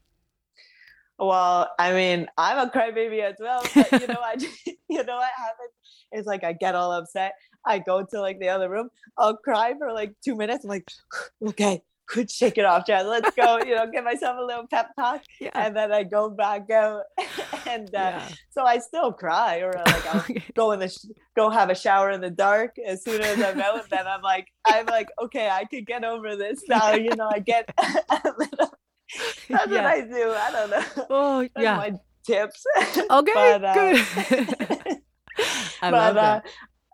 Speaker 7: Well, I mean, I'm a crybaby as well, but you know, I just, you know what happens is, like, I get all upset. I go to like the other room. I'll cry for like two minutes. I'm like, okay, good, shake it off, Chad. Let's go. You know, give myself a little pep talk, yeah. and then I go back out. And uh, yeah. so I still cry, or like I'll go in the sh- go have a shower in the dark. As soon as I'm out, then I'm like, I'm like, okay, I could get over this now. You know, I get a little. That's
Speaker 5: Yeah.
Speaker 7: what I do. I don't know.
Speaker 5: Oh,
Speaker 7: That's
Speaker 5: yeah.
Speaker 7: my tips.
Speaker 5: Okay,
Speaker 7: But, uh,
Speaker 5: good. I
Speaker 7: but
Speaker 5: love
Speaker 7: uh,
Speaker 5: that.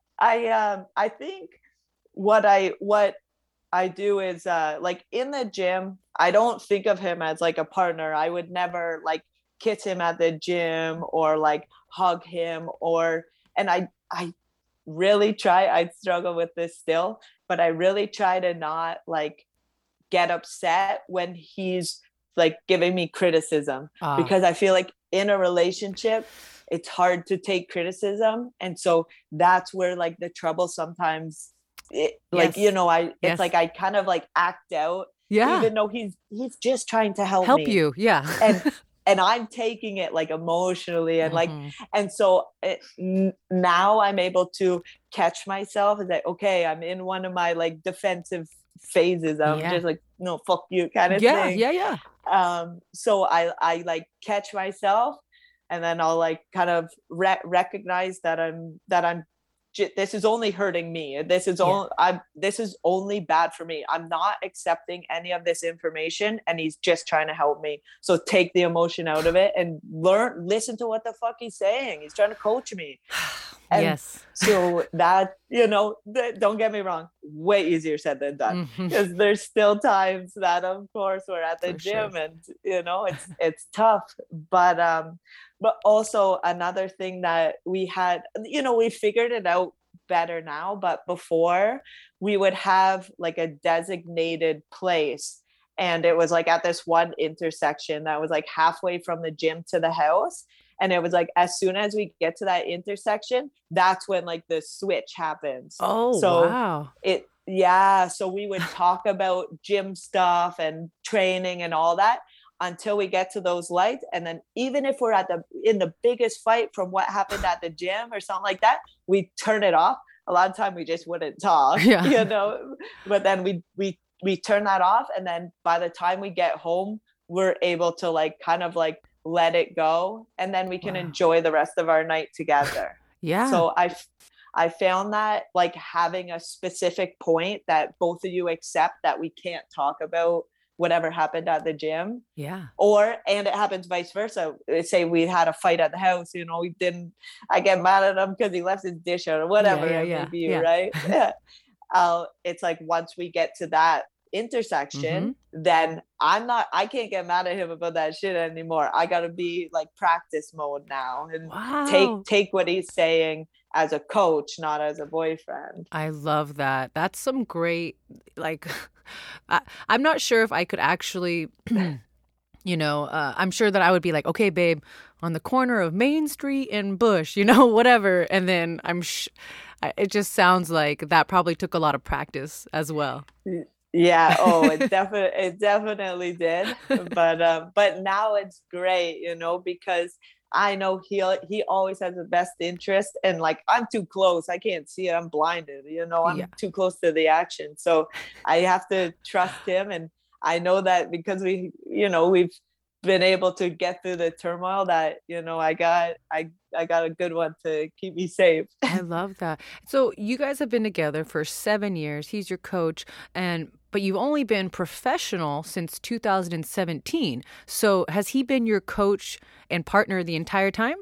Speaker 7: I um I think what I what I do is uh like in the gym, I don't think of him as like a partner. I would never like kiss him at the gym or like hug him or and I I really try, I struggle with this still, but I really try to not like get upset when he's like giving me criticism
Speaker 5: Ah,
Speaker 7: because I feel like in a relationship it's hard to take criticism, and so that's where like the trouble sometimes it, like you
Speaker 5: yes.
Speaker 7: know I it's
Speaker 5: Yes.
Speaker 7: like I kind of like act out
Speaker 5: Yeah.
Speaker 7: even though he's he's just trying to help
Speaker 5: Help
Speaker 7: me,
Speaker 5: you. Yeah.
Speaker 7: and and I'm taking it like emotionally and like
Speaker 5: Mhm.
Speaker 7: and so it, n- now I'm able to catch myself and say okay, I'm in one of my like defensive phases. I'm
Speaker 5: Yeah.
Speaker 7: just like no fuck you kind of
Speaker 5: Yeah.
Speaker 7: thing.
Speaker 5: Yeah. Yeah.
Speaker 7: Um so I I like catch myself and then I'll like kind of re- recognize that I'm that I'm j- this is only hurting me. This is
Speaker 5: Yeah.
Speaker 7: all I'm this is only bad for me. I'm not accepting any of this information and he's just trying to help me. So take the emotion out of it and learn listen to what the fuck he's saying. He's trying to coach me. And
Speaker 5: Yes.
Speaker 7: so that, you know, th- don't get me wrong, way easier said than done.
Speaker 5: Mhm.
Speaker 7: Because there's still times that of course we're at the
Speaker 5: For sure.
Speaker 7: gym and you know it's it's tough. But um but also another thing that we had, you know, we figured it out better now, but before we would have like a designated place and it was like at this one intersection that was like halfway from the gym to the house. And it was like as soon as we get to that intersection, that's when like the switch happens.
Speaker 5: Oh,
Speaker 7: So
Speaker 5: wow.
Speaker 7: it yeah, so we would talk about gym stuff and training and all that until we get to those lights. And then even if we're at the in the biggest fight from what happened at the gym or something like that, we turn it off. A lot of time we just wouldn't talk,
Speaker 5: Yeah.
Speaker 7: you know. But then we we we turn that off, and then by the time we get home, we're able to like kind of like let it go, and then we can
Speaker 5: Wow.
Speaker 7: enjoy the rest of our night together.
Speaker 5: Yeah.
Speaker 7: So I I found that like having a specific point that both of you accept that we can't talk about whatever happened at the gym,
Speaker 5: Yeah.
Speaker 7: or and it happens vice versa. Say we had a fight at the house, you know, we didn't I get mad at him because he left his dish out or whatever
Speaker 5: yeah,
Speaker 7: it
Speaker 5: yeah,
Speaker 7: may be,
Speaker 5: yeah.
Speaker 7: right? Yeah. Uh, it's like once we get to that intersection, then I'm not I can't get mad at him about that shit anymore. I gotta be like practice mode now and take
Speaker 5: Wow.
Speaker 7: take what he's saying as a coach, not as a boyfriend.
Speaker 5: I love that. That's some great, like, I, I'm not sure if I could actually, you know, uh, I'm sure that I would be like, okay, babe, on the corner of Main Street and Bush, you know, whatever. And then I'm, sh- I, it just sounds like that probably took a lot of practice as well.
Speaker 7: Yeah, oh, it definitely it definitely did. But um but now it's great, you know, because I know he he always has the best interest, and like I'm too close. I can't see it. I'm blinded, you know. I'm
Speaker 5: Yeah.
Speaker 7: too close to the action. So I have to trust him, and I know that because we, you know, we've been able to get through the turmoil that, you know, I got I I got a good one to keep me safe.
Speaker 5: I love that. So you guys have been together for seven years. He's your coach, and but you've only been professional since two thousand seventeen. So has he been your coach and partner the entire time?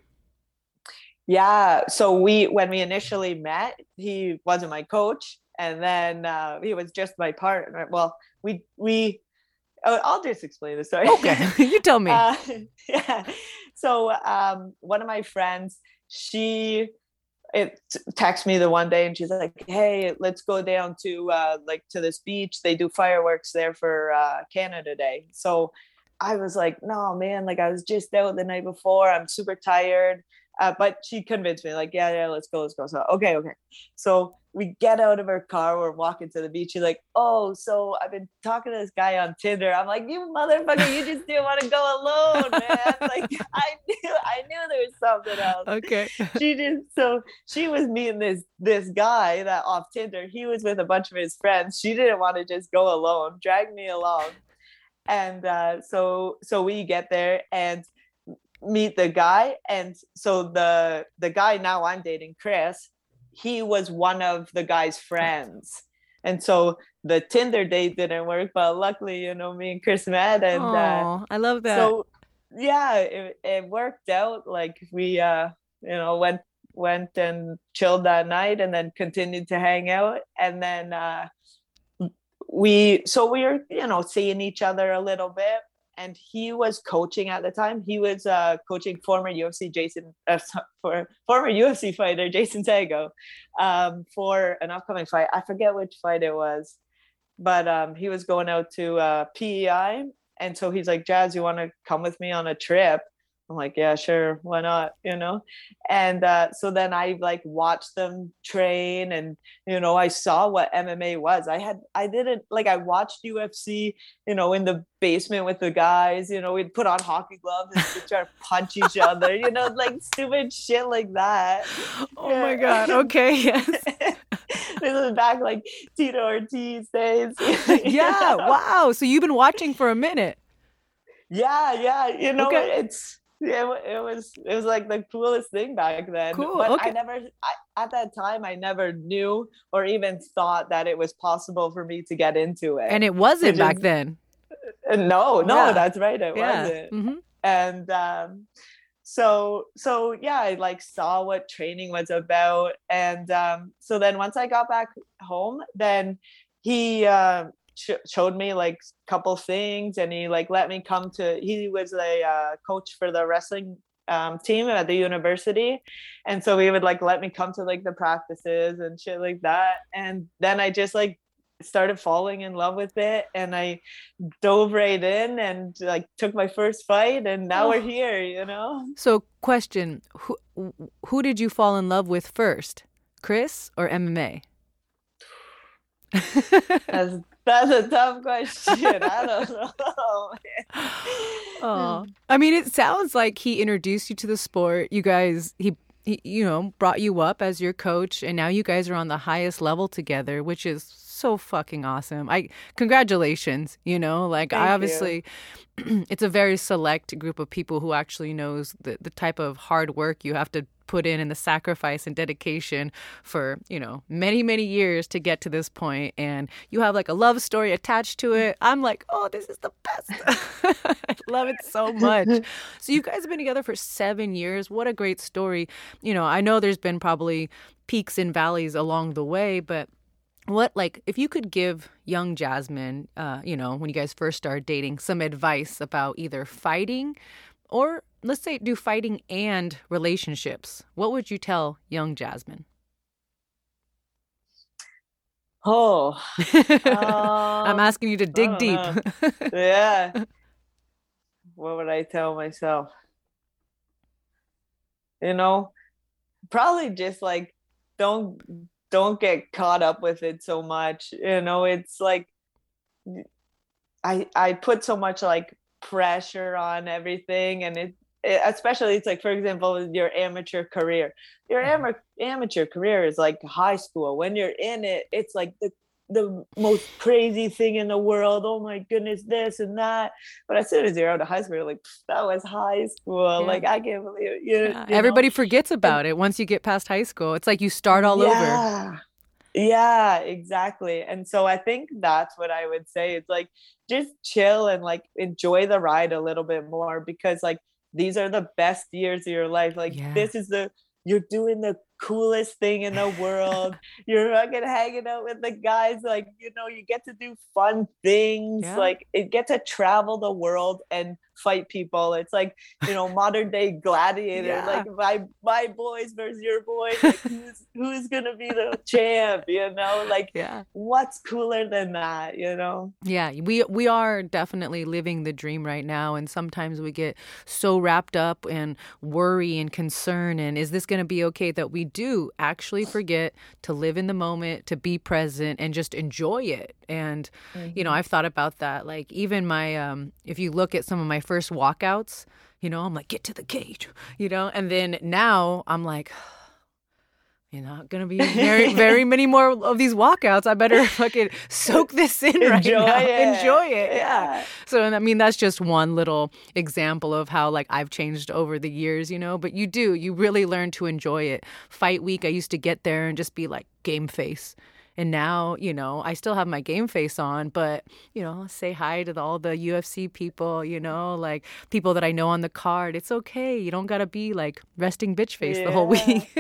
Speaker 7: Yeah. So we, when we initially met, he wasn't my coach, and then uh, he was just my partner. Well, we we. Oh, I'll just explain the story.
Speaker 5: Okay, you tell me.
Speaker 7: Uh, yeah. So um, one of my friends, she it texted me the one day, and she's like, "Hey, let's go down to uh, like to this beach. They do fireworks there for uh, Canada Day." So I was like, "No, man! Like I was just out the night before. I'm super tired." Uh, but she convinced me, like, yeah, yeah, let's go, let's go. So, okay, okay. So we get out of her car, we're walking to the beach. She's like, oh, so I've been talking to this guy on Tinder. I'm like, you motherfucker, you just didn't want to go alone, man. Like, I knew, I knew there was something else.
Speaker 5: Okay.
Speaker 7: She did. So she was meeting this this guy that off Tinder. He was with a bunch of his friends. She didn't want to just go alone. Drag me along. And uh, so so we get there and meet the guy, and so the the guy now I'm dating, Chris, he was one of the guy's friends. And so the Tinder date didn't work, but luckily, you know, me and Chris met, and
Speaker 5: Oh,
Speaker 7: uh,
Speaker 5: I love that.
Speaker 7: so yeah, it, it worked out. Like we, uh, you know, went went and chilled that night, and then continued to hang out, and then uh, we, so we were, you know, seeing each other a little bit. And he was coaching at the time. He was uh, coaching former U F C Jason, uh, for former U F C fighter Jason Tago, um, for an upcoming fight. I forget which fight it was, but um, he was going out to uh, P E I, and so he's like, "Jazz, you want to come with me on a trip?" I'm like, "Yeah, sure, why not?" You know, and uh, so then I like watched them train, and you know, I saw what M M A was. I had, I didn't like, I watched U F C, you know, in the basement with the guys. You know, we'd put on hockey gloves and we'd try to punch each other. You know, like stupid shit like that.
Speaker 5: Oh my god. Okay. Yes.
Speaker 7: This is back like Tito Ortiz days.
Speaker 5: Yeah. Wow. So you've been watching for a minute.
Speaker 7: Yeah, yeah. You know,
Speaker 5: Okay.
Speaker 7: it's. Yeah, it was it was like the coolest thing back then.
Speaker 5: Cool,
Speaker 7: But
Speaker 5: okay.
Speaker 7: I never I, at that time I never knew or even thought that it was possible for me to get into it.
Speaker 5: And it wasn't
Speaker 7: Which
Speaker 5: back
Speaker 7: is-
Speaker 5: then.
Speaker 7: Uh, No, no,
Speaker 5: Yeah.
Speaker 7: that's right. It
Speaker 5: Yeah.
Speaker 7: wasn't.
Speaker 5: hmm
Speaker 7: And um, so so yeah, I like saw what training was about, and um, so then once I got back home, then he uh, sh- showed me like a couple things, and he like let me come to. He was a uh, coach for the wrestling um, team at the university, and so he would like let me come to like the practices and shit like that, and then I just like started falling in love with it, and I dove right in and like took my first fight, and now
Speaker 5: Oh.
Speaker 7: we're here, you know.
Speaker 5: So, question: Who who did you fall in love with first, Chris or M M A?
Speaker 7: That's that's a tough question. I don't know.
Speaker 5: Oh, I mean, it sounds like he introduced you to the sport. You guys, he, he, you know, brought you up as your coach, and now you guys are on the highest level together, which is so fucking awesome. I congratulations. You know, like
Speaker 7: Thank
Speaker 5: I
Speaker 7: you.
Speaker 5: obviously, it's a very select group of people who actually knows the the type of hard work you have to put in and the sacrifice and dedication for, you know, many, many years to get to this point. And you have like a love story attached to it. I'm like, oh, this is the best. I love it so much. So you guys have been together for seven years. What a great story. You know, I know there's been probably peaks and valleys along the way, but what, like, if you could give young Jasmine, uh, you know, when you guys first started dating, some advice about either fighting or let's say do fighting and relationships, what would you tell young Jasmine?
Speaker 7: Oh,
Speaker 5: I'm
Speaker 7: um,
Speaker 5: asking you to dig
Speaker 7: I don't
Speaker 5: deep.
Speaker 7: yeah. What would I tell myself? You know, probably just like don't don't get caught up with it so much. You know, it's like I I put so much like pressure on everything, and it, it especially it's like, for example, your amateur career. Your ama- amateur career is like high school. When you're in it, it's like the the most crazy thing in the world. Oh my goodness, this and that. But as soon as you're out of high school, you're like, that was high school.
Speaker 5: Yeah.
Speaker 7: Like I can't believe it. You,
Speaker 5: Yeah,
Speaker 7: you
Speaker 5: everybody
Speaker 7: know?
Speaker 5: forgets about it once you get past high school. It's like you start all over.
Speaker 7: Yeah. Yeah, exactly. And so I think that's what I would say. It's like just chill and like enjoy the ride a little bit more, because like these are the best years of your life. Like
Speaker 5: Yeah.
Speaker 7: this is the you're doing the coolest thing in the world. You're fucking hanging out with the guys, like, you know, you get to do fun things.
Speaker 5: Yeah.
Speaker 7: Like it get to travel the world and fight people. It's like, you know, modern day gladiator.
Speaker 5: Yeah.
Speaker 7: Like my my boys versus your boys. Like who's who's gonna be the champ? You know, like
Speaker 5: Yeah.
Speaker 7: what's cooler than that? You know.
Speaker 5: Yeah, we we are definitely living the dream right now, and sometimes we get so wrapped up in worry and concern and is this going to be okay that we do actually forget to live in the moment, to be present and just enjoy it. And you know, I've thought about that, like even my um if you look at some of my first walkouts, you know, I'm like, get to the cage, you know, and then now I'm like, you're not going to be very, very many more of these walkouts. I better fucking soak this in right
Speaker 7: Enjoy
Speaker 5: now.
Speaker 7: it.
Speaker 5: Enjoy it. Yeah.
Speaker 7: Yeah.
Speaker 5: So, and I mean, that's just one little example of how like I've changed over the years, you know, but you do, you really learn to enjoy it. Fight week, I used to get there and just be like game face. And now, you know, I still have my game face on, but, you know, say hi to the, all the U F C people, you know, like people that I know on the card. It's okay. You don't got to be like resting bitch face yeah. the whole week.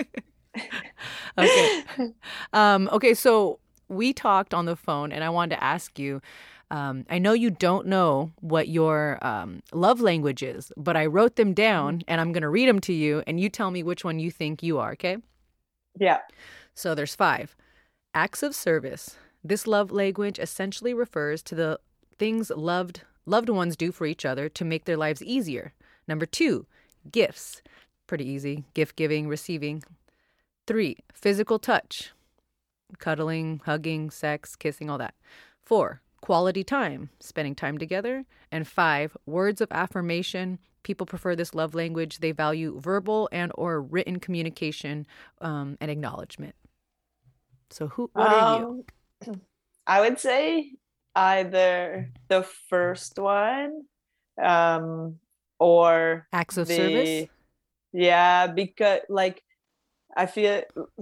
Speaker 5: Okay. Um, okay. So we talked on the phone and I wanted to ask you, Um, I know you don't know what your um, love language is, but I wrote them down and I'm going to read them to you and you tell me which one you think you are, okay?
Speaker 7: Yeah.
Speaker 5: So there's five. Acts of service. This love language essentially refers to the things loved loved ones do for each other to make their lives easier. Number two, gifts. Pretty easy. Gift giving, receiving. Three, physical touch. Cuddling, hugging, sex, kissing, all that. Four, quality time, spending time together. And five, words of affirmation. People prefer this love language. They value verbal and or written communication um, and acknowledgement. So who, what um, are you?
Speaker 7: I would say either the first one um, or
Speaker 5: acts of
Speaker 7: the,
Speaker 5: service.
Speaker 7: Yeah, because like I feel,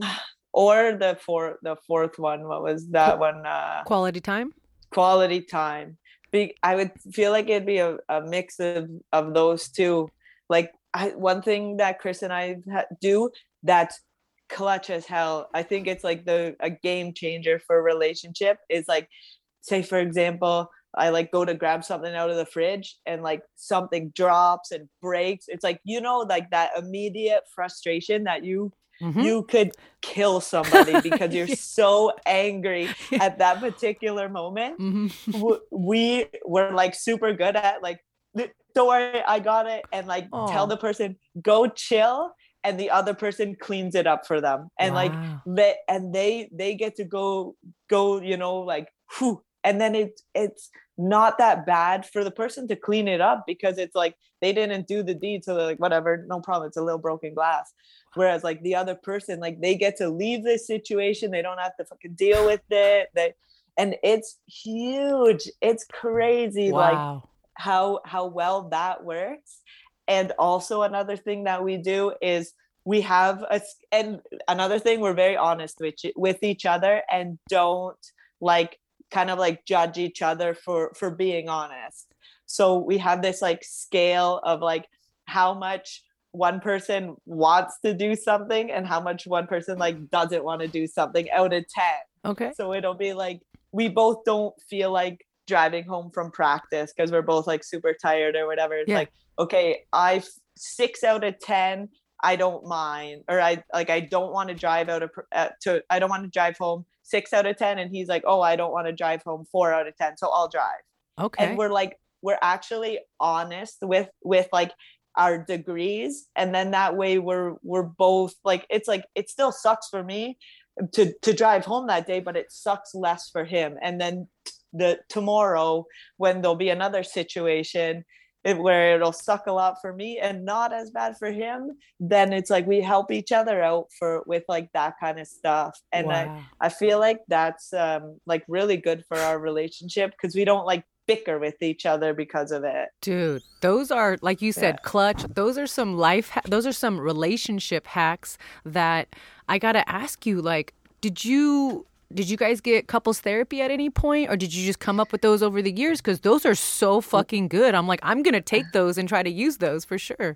Speaker 7: or the fourth, the fourth one. What was that Qu- one? Uh,
Speaker 5: quality time.
Speaker 7: Quality time. Be, I would feel like it'd be a, a mix of, of those two. Like I, one thing that Chris and I ha- do that's clutch as hell. I think it's like the a game changer for a relationship is like, say for example, I like go to grab something out of the fridge and like something drops and breaks. It's like, you know, like that immediate frustration that you Mm-hmm. you could kill somebody because you're yeah. so angry at that particular moment. Mm-hmm. We were like super good at like, don't worry, I got it. And like Aww. Tell the person, go chill. And the other person cleans it up for them. And wow. like, they, and they, they get to go, go, you know, like, whew. And then it, it's not that bad for the person to clean it up because it's like, they didn't do the deed. So they're like, whatever, no problem. It's a little broken glass. Whereas like the other person, like they get to leave this situation. They don't have to fucking deal with it. They, and it's huge. It's crazy. Wow. Like how, how well that works. And also another thing that we do is we have a, and another thing, we're very honest with, with each other and don't like kind of like judge each other for, for being honest. So we have this like scale of like how much one person wants to do something and how much one person like doesn't want to do something out of ten.
Speaker 5: Okay.
Speaker 7: So it'll be like, we both don't feel like driving home from practice because we're both like super tired or whatever. It's yeah. like, okay, I six out of ten, I don't mind. Or I like, I don't want to drive out of uh, to, I don't want to drive home six out of ten. And he's like, oh, I don't want to drive home four out of ten. So I'll drive.
Speaker 5: Okay.
Speaker 7: And we're like, we're actually honest with, with like, our degrees, and then that way we're we're both like, it's like it still sucks for me to to drive home that day, but it sucks less for him. And then the tomorrow when there'll be another situation it, where it'll suck a lot for me and not as bad for him, then it's like we help each other out for with like that kind of stuff. And wow. I I feel like that's um like really good for our relationship because we don't like bicker with each other because of it.
Speaker 5: Dude, those are, like you said,
Speaker 7: yeah.
Speaker 5: clutch. Those are some life, ha- those are some relationship hacks that I got to ask you, like, did you, did you guys get couples therapy at any point or did you just come up with those over the years? Because those are so fucking good. I'm like, I'm going to take those and try to use those for sure.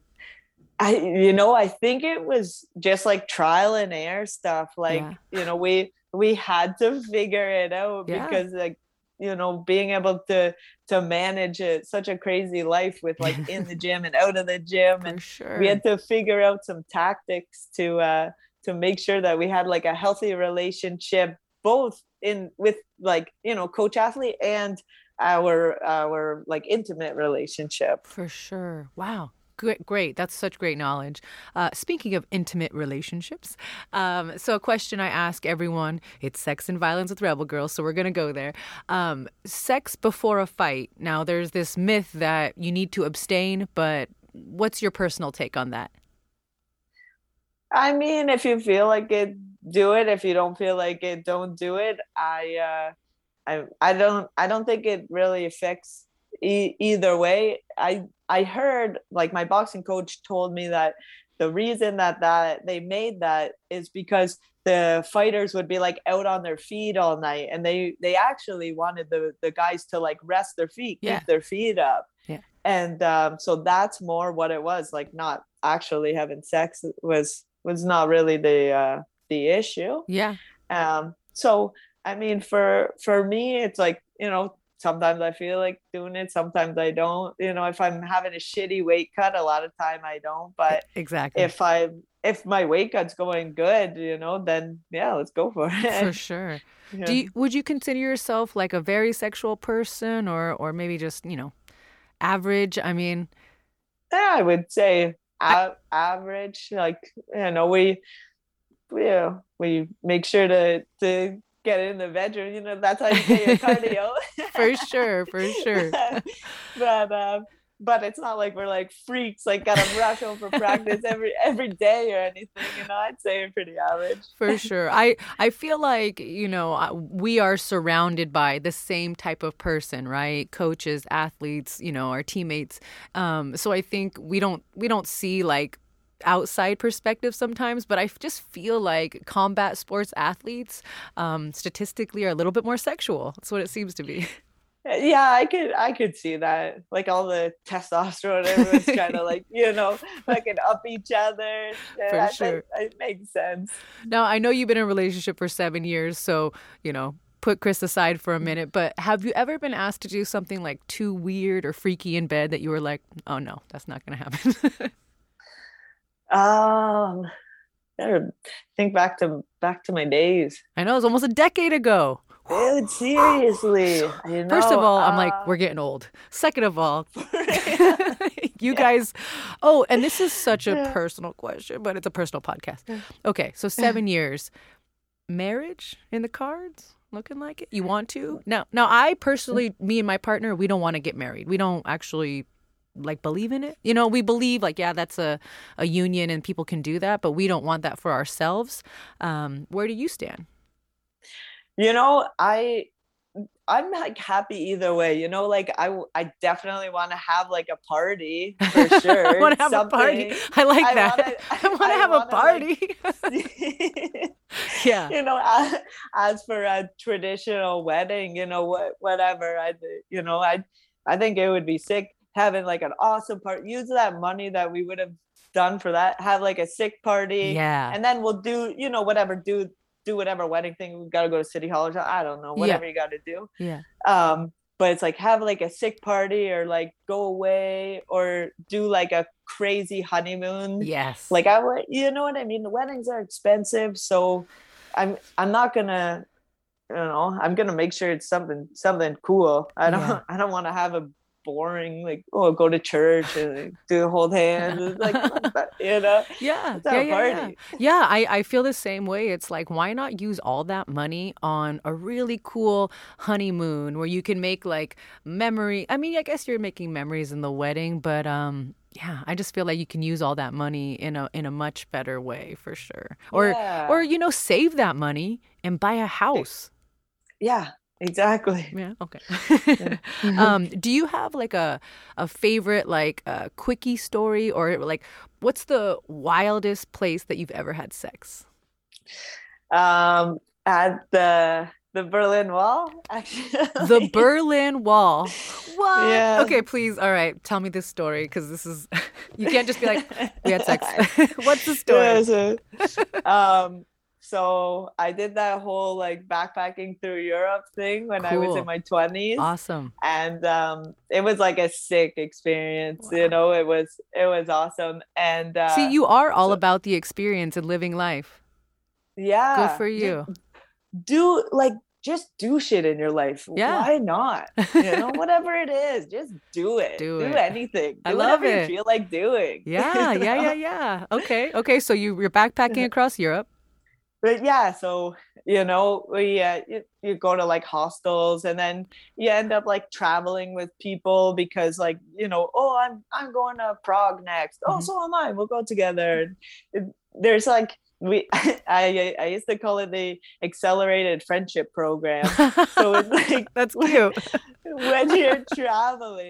Speaker 7: I, you know, I think it was just like trial and error stuff. Like, yeah. you know, we, we had to figure it out yeah. because like, you know, being able to to manage it, such a crazy life with like in the gym and out of the gym.
Speaker 5: For
Speaker 7: and
Speaker 5: sure.
Speaker 7: We had to figure out some tactics to uh to make sure that we had like a healthy relationship, both in with like, you know, coach athlete and our our like intimate relationship.
Speaker 5: For sure. Wow. Great, great. That's such great knowledge. Uh, speaking of intimate relationships, um, so a question I ask everyone, it's sex and violence with Rebel Girls, so we're going to go there. Um, sex before a fight. Now, there's this myth that you need to abstain, but what's your personal take on that?
Speaker 7: I mean, if you feel like it, do it. If you don't feel like it, don't do it. I, uh, I, I don't, I don't think it really affects e- either way. I, I heard like my boxing coach told me that the reason that that they made that is because the fighters would be like out on their feet all night, and they they actually wanted the the guys to like rest their feet, keep
Speaker 5: Yeah.
Speaker 7: their feet up.
Speaker 5: Yeah.
Speaker 7: And um, so that's more what it was, like not actually having sex was was not really the uh, the issue.
Speaker 5: Yeah.
Speaker 7: Um, so I mean, for for me, it's like, you know, sometimes I feel like doing it, sometimes I don't. You know, if I'm having a shitty weight cut, a lot of time I don't. But
Speaker 5: Exactly.
Speaker 7: if I if my weight cut's going good, you know, then yeah, let's go for it.
Speaker 5: For sure.
Speaker 7: Yeah.
Speaker 5: Do you, would you consider yourself like a very sexual person, or or maybe just, you know, average? I mean,
Speaker 7: Yeah, I would say a- average. Like, you know, we we uh, we make sure to to get in the bedroom. You know, that's how you get your cardio.
Speaker 5: for sure, for sure.
Speaker 7: but um, but it's not like we're like freaks, like gotta rush home for practice every every day or anything. You know, I'd say we're pretty average.
Speaker 5: For sure. I, I feel like, you know, uh, we are surrounded by the same type of person, right? Coaches, athletes, you know, our teammates. Um, so I think we don't we don't see like outside perspective sometimes, but I f- just feel like combat sports athletes um, statistically are a little bit more sexual. That's what it seems to be.
Speaker 7: Yeah, I could I could see that. Like all the testosterone, everyone's kind of like, you know, fucking up each other. Yeah,
Speaker 5: For
Speaker 7: I
Speaker 5: sure.
Speaker 7: think it makes sense.
Speaker 5: Now, I know you've been in a relationship for seven years, so, you know, put Chris aside for a minute, but have you ever been asked to do something like too weird or freaky in bed that you were like, oh no, that's not going to happen?
Speaker 7: Um, gotta think back to back to my days.
Speaker 5: I know, it was almost a decade ago.
Speaker 7: Dude, seriously. You know,
Speaker 5: First of all, I'm
Speaker 7: uh,
Speaker 5: like, we're getting old. Second of all, you guys, oh, and this is such a personal question, but it's a personal podcast. Okay, so seven years, marriage in the cards? Looking like it? You want to? Now, now, I personally, me and my partner, we don't want to get married. We don't actually like believe in it. You know, we believe like, yeah, that's a, a union and people can do that, but we don't want that for ourselves. Um, where do you stand?
Speaker 7: You know, I I'm like happy either way. You know, like I I definitely want to have like a party for sure.
Speaker 5: I want to have a party. I like
Speaker 7: I
Speaker 5: that.
Speaker 7: wanna-
Speaker 5: I want to
Speaker 7: I
Speaker 5: have
Speaker 7: wanna,
Speaker 5: a party.
Speaker 7: like,
Speaker 5: Yeah.
Speaker 7: You know, as, as for a traditional wedding, you know, what whatever I you know, I I think it would be sick having like an awesome party. Use that money that we would have done for that. Have like a sick party.
Speaker 5: Yeah.
Speaker 7: And then we'll do, you know, whatever do do whatever wedding thing. We gotta go to City Hall or something. I don't know, whatever
Speaker 5: Yeah.
Speaker 7: you gotta do.
Speaker 5: Yeah.
Speaker 7: Um, but it's like have like a sick party or like go away or do like a crazy honeymoon.
Speaker 5: Yes.
Speaker 7: Like I would, you know what I mean? The weddings are expensive, so I'm I'm not gonna, you know, I'm gonna make sure it's something something cool. I don't
Speaker 5: Yeah.
Speaker 7: I don't want to have a boring like oh go to church and like, do hold hands like you know.
Speaker 5: Yeah,
Speaker 7: Let's have
Speaker 5: yeah,
Speaker 7: a
Speaker 5: yeah, yeah.
Speaker 7: party.
Speaker 5: Yeah, I, I feel the same way. It's like, why not use all that money on a really cool honeymoon where you can make like memory? I mean, I guess you're making memories in the wedding, but um, yeah, I just feel like you can use all that money in a in a much better way for sure. Or
Speaker 7: Yeah.
Speaker 5: or you know, save that money and buy a house.
Speaker 7: Yeah, exactly.
Speaker 5: Yeah. Okay. um, do you have like a a favorite like uh, quickie story or like what's the wildest place that you've ever had sex?
Speaker 7: Um, at the the Berlin Wall, actually.
Speaker 5: The Berlin Wall. What?
Speaker 7: Yeah.
Speaker 5: Okay, please. All right, tell me this story because this is you can't just be like we had sex. What's the story?
Speaker 7: Yeah, so, um, so I did that whole like backpacking through Europe thing when I was
Speaker 5: Cool.
Speaker 7: in my twenties.
Speaker 5: Awesome.
Speaker 7: And um, it was like a sick experience.
Speaker 5: Wow.
Speaker 7: You know, it was it was awesome. And uh,
Speaker 5: See, you are all
Speaker 7: so-
Speaker 5: about the experience and living life.
Speaker 7: yeah,
Speaker 5: Good for you.
Speaker 7: Do like just do shit in your life.
Speaker 5: Yeah.
Speaker 7: Why not? You know, whatever it is, just do it.
Speaker 5: Do
Speaker 7: do
Speaker 5: it.
Speaker 7: anything.
Speaker 5: I
Speaker 7: Do
Speaker 5: love
Speaker 7: whatever
Speaker 5: it.
Speaker 7: you feel like doing.
Speaker 5: Yeah,
Speaker 7: You
Speaker 5: yeah,
Speaker 7: know?
Speaker 5: yeah, yeah. Okay, okay. So you you're backpacking across Europe.
Speaker 7: But yeah, so you know, we uh, you, you go to like hostels, and then you end up like traveling with people because like you know, oh, I'm I'm going to Prague next. Oh,
Speaker 5: Mhm.
Speaker 7: so am I. We'll go together. And there's like we I I used to call it the accelerated friendship program. So it's like
Speaker 5: That's cute.
Speaker 7: when you're traveling,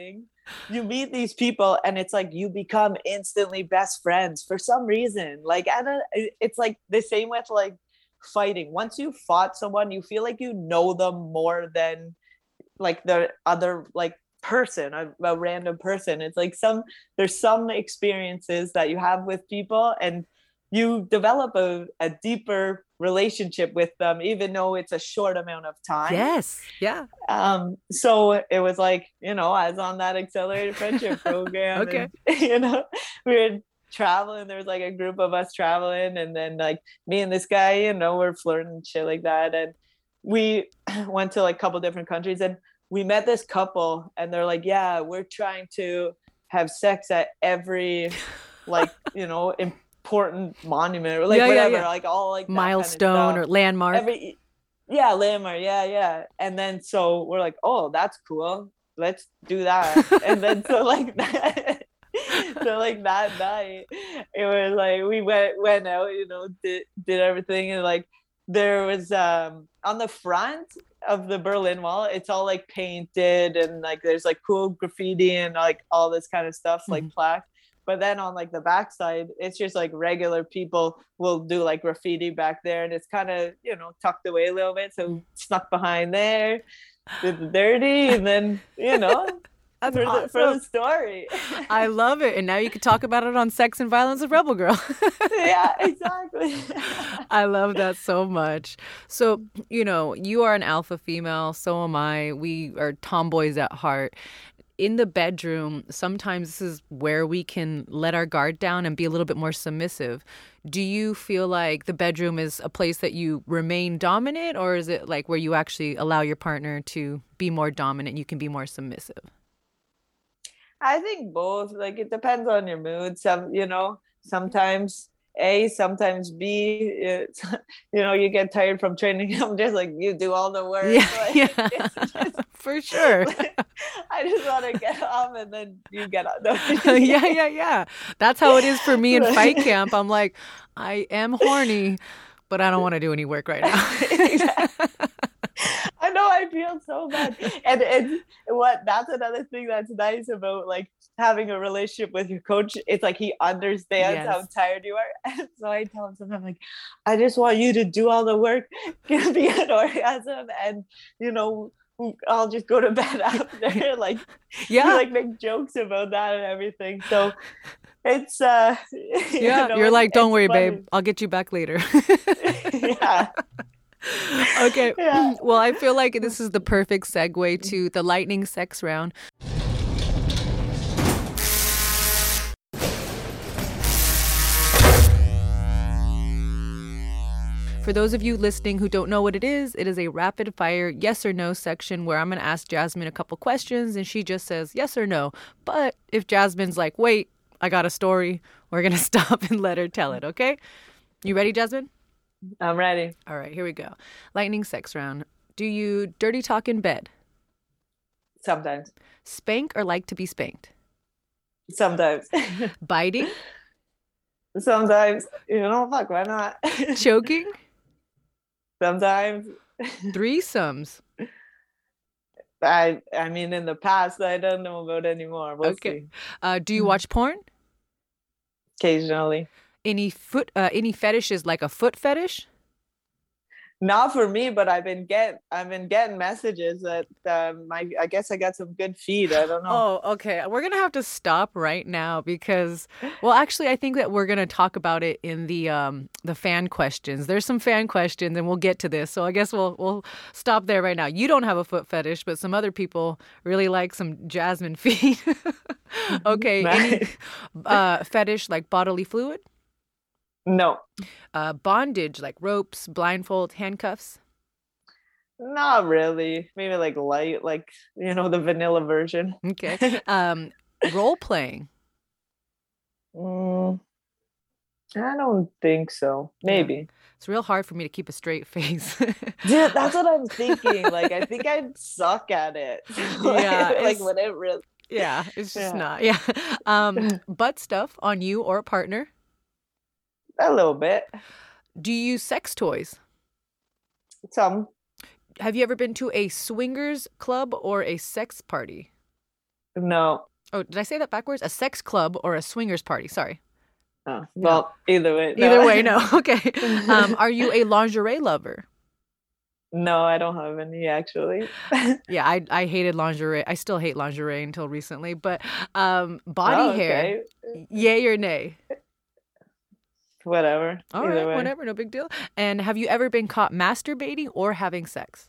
Speaker 7: you meet these people and it's like you become instantly best friends for some reason. Like, I don't, it's like the same with like fighting. Once you fought someone, you feel like you know them more than like the other like person, a, a random person. It's like some, there's some experiences that you have with people and you develop a, a deeper relationship with them, even though it's a short amount of time.
Speaker 5: Yes. Yeah.
Speaker 7: Um, so it was like, you know, I was on that accelerated friendship program.
Speaker 5: Okay.
Speaker 7: And, you know, we were traveling. There was like a group of us traveling, and then like me and this guy, you know, we're flirting and shit like that. And we went to like a couple different countries, and we met this couple, and they're like, yeah, we're trying to have sex at every like, you know, important monument or like
Speaker 5: Yeah, yeah,
Speaker 7: whatever,
Speaker 5: yeah.
Speaker 7: like all like that kind of
Speaker 5: Milestone
Speaker 7: stuff.
Speaker 5: or landmark.
Speaker 7: Every, yeah, landmark. Yeah, yeah. And then so we're like, oh, that's cool. Let's do that. And then so like that, so like that night, it was like we went went out, you know, did did everything, and like there was um on the front of the Berlin Wall, it's all like painted and like there's like cool graffiti and like all this kind of stuff, like mm-hmm. plaques. But then on like the backside, it's just like regular people will do like graffiti back there, and it's kind of, you know, tucked away a little bit. So snuck behind there, did the dirty, and then, you know,
Speaker 5: That's
Speaker 7: for,
Speaker 5: awesome.
Speaker 7: the, for the story.
Speaker 5: I love it. And now you can talk about it on Sex and Violence with Rebel Girl.
Speaker 7: Yeah, exactly.
Speaker 5: I love that so much. So, you know, you are an alpha female. So am I. We are tomboys at heart. In the bedroom, sometimes this is where we can let our guard down and be a little bit more submissive. Do you feel like the bedroom is a place that you remain dominant, or is it like where you actually allow your partner to be more dominant, you can be more submissive?
Speaker 7: I think both. Like, it depends on your mood. Some, you know, sometimes A, sometimes B, it's, you know, you get tired from training. I'm just like, you do all the work.
Speaker 5: Yeah,
Speaker 7: like,
Speaker 5: yeah.
Speaker 7: It's just,
Speaker 5: for sure.
Speaker 7: Like, I just want to get off, and then you get on. No.
Speaker 5: yeah, yeah, yeah. That's how it is for me in fight camp. I'm like, I am horny, but I don't want to do any work right now.
Speaker 7: I know, I feel so bad. And it's what that's another thing that's nice about like having a relationship with your coach. It's like he understands yes. how tired you are. And so I tell him sometimes, like, I just want you to do all the work, give me an orgasm, and you know, I'll just go to bed after. Like, yeah, like make jokes about that and everything. So it's uh
Speaker 5: yeah,
Speaker 7: you know,
Speaker 5: you're like, don't worry,
Speaker 7: funny.
Speaker 5: babe, I'll get you back later.
Speaker 7: Yeah.
Speaker 5: Okay.
Speaker 7: Yeah.
Speaker 5: Well, I feel like this is the perfect segue to the lightning sex round. For those of you listening who don't know what it is, it is a rapid fire yes or no section where I'm going to ask Jasmine a couple questions and she just says yes or no. But if Jasmine's like, wait, I got a story, we're going to stop and let her tell it, okay? You ready, Jasmine?
Speaker 7: I'm ready.
Speaker 5: All right, here we go. Lightning sex round. Do you dirty talk in bed?
Speaker 7: Sometimes.
Speaker 5: Spank or like to be spanked?
Speaker 7: Sometimes.
Speaker 5: Biting?
Speaker 7: Sometimes. You know, fuck, why not?
Speaker 5: Choking?
Speaker 7: Sometimes.
Speaker 5: Threesomes?
Speaker 7: I I mean, in the past, I don't know about anymore. We'll
Speaker 5: okay.
Speaker 7: see.
Speaker 5: Uh, do you watch porn?
Speaker 7: Occasionally.
Speaker 5: Any foot, uh, any fetishes like a foot fetish?
Speaker 7: Not for me, but I've been get I've been getting messages that um, my I guess I got some good feed. I don't know.
Speaker 5: Oh, okay. We're gonna have to stop right now because, well, actually, I think that we're gonna talk about it in the um the fan questions. There's some fan questions, and we'll get to this. So I guess we'll we'll stop there right now. You don't have a foot fetish, but some other people really like some Jasmine feet. Okay.
Speaker 7: Nice.
Speaker 5: Any uh, fetish like bodily fluid?
Speaker 7: No.
Speaker 5: Uh, bondage, like ropes, blindfold, handcuffs?
Speaker 7: Not really. Maybe like light, like, you know, the vanilla version.
Speaker 5: Okay. Um, role playing?
Speaker 7: Mm, I don't think so. Maybe.
Speaker 5: Yeah. It's real hard for me to keep a straight face.
Speaker 7: Dude, that's what I'm thinking. Like, I think I'd suck at it. like,
Speaker 5: yeah.
Speaker 7: Like, when it really...
Speaker 5: Yeah, it's just
Speaker 7: yeah.
Speaker 5: not. Yeah. Um, butt stuff on you or a partner?
Speaker 7: A little bit.
Speaker 5: Do you use sex toys?
Speaker 7: Some.
Speaker 5: Have you ever been to a swingers club or a sex party?
Speaker 7: No.
Speaker 5: Oh, did I say that backwards? A sex club or a swingers party? Sorry.
Speaker 7: Oh, well, no. either way. No.
Speaker 5: Either way, no. Okay. Um, are you a lingerie lover?
Speaker 7: No, I don't have any actually.
Speaker 5: Yeah, I I hated lingerie. I still hate lingerie until recently. But um, body
Speaker 7: oh,
Speaker 5: hair,
Speaker 7: okay.
Speaker 5: yay or nay?
Speaker 7: Whatever.
Speaker 5: All
Speaker 7: Either
Speaker 5: right,
Speaker 7: way.
Speaker 5: whatever, no big deal. And have you ever been caught masturbating or having sex?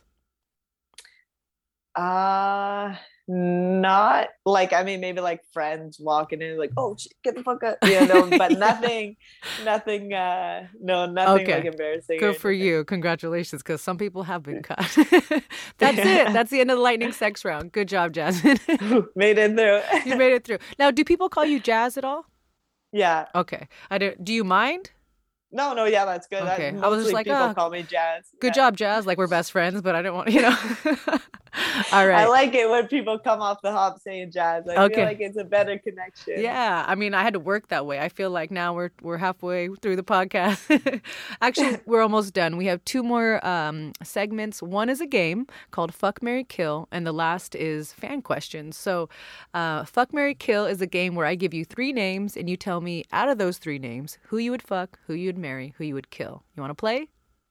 Speaker 7: Uh not like I mean maybe like friends walking in like, oh shit, get the fuck up, you know, but nothing nothing uh no nothing
Speaker 5: Okay.
Speaker 7: like embarrassing.
Speaker 5: Good for you. Congratulations, because some people have been caught. That's it. That's the end of the lightning sex round. Good job, Jasmine.
Speaker 7: Made it through.
Speaker 5: You made it through. Now, do people call you Jazz at all?
Speaker 7: Yeah.
Speaker 5: Okay. I do. Do you mind?
Speaker 7: No, no, yeah, that's good.
Speaker 5: Okay.
Speaker 7: I,
Speaker 5: I was just like,
Speaker 7: people
Speaker 5: oh,
Speaker 7: call me Jazz.
Speaker 5: Good
Speaker 7: Yeah.
Speaker 5: job, Jazz. Like we're best friends, but I don't want, you know. All right.
Speaker 7: I like it when people come off the hop saying Jazz. I
Speaker 5: Okay.
Speaker 7: feel like it's a better connection.
Speaker 5: Yeah, I mean, I had to work that way. I feel like now we're we're halfway through the podcast. Actually, we're almost done. We have two more um, segments. One is a game called Fuck, Marry, Kill, and the last is fan questions. So, uh, Fuck, Marry, Kill is a game where I give you three names, and you tell me out of those three names who you would fuck, who you would marry, who you would kill. You want to play?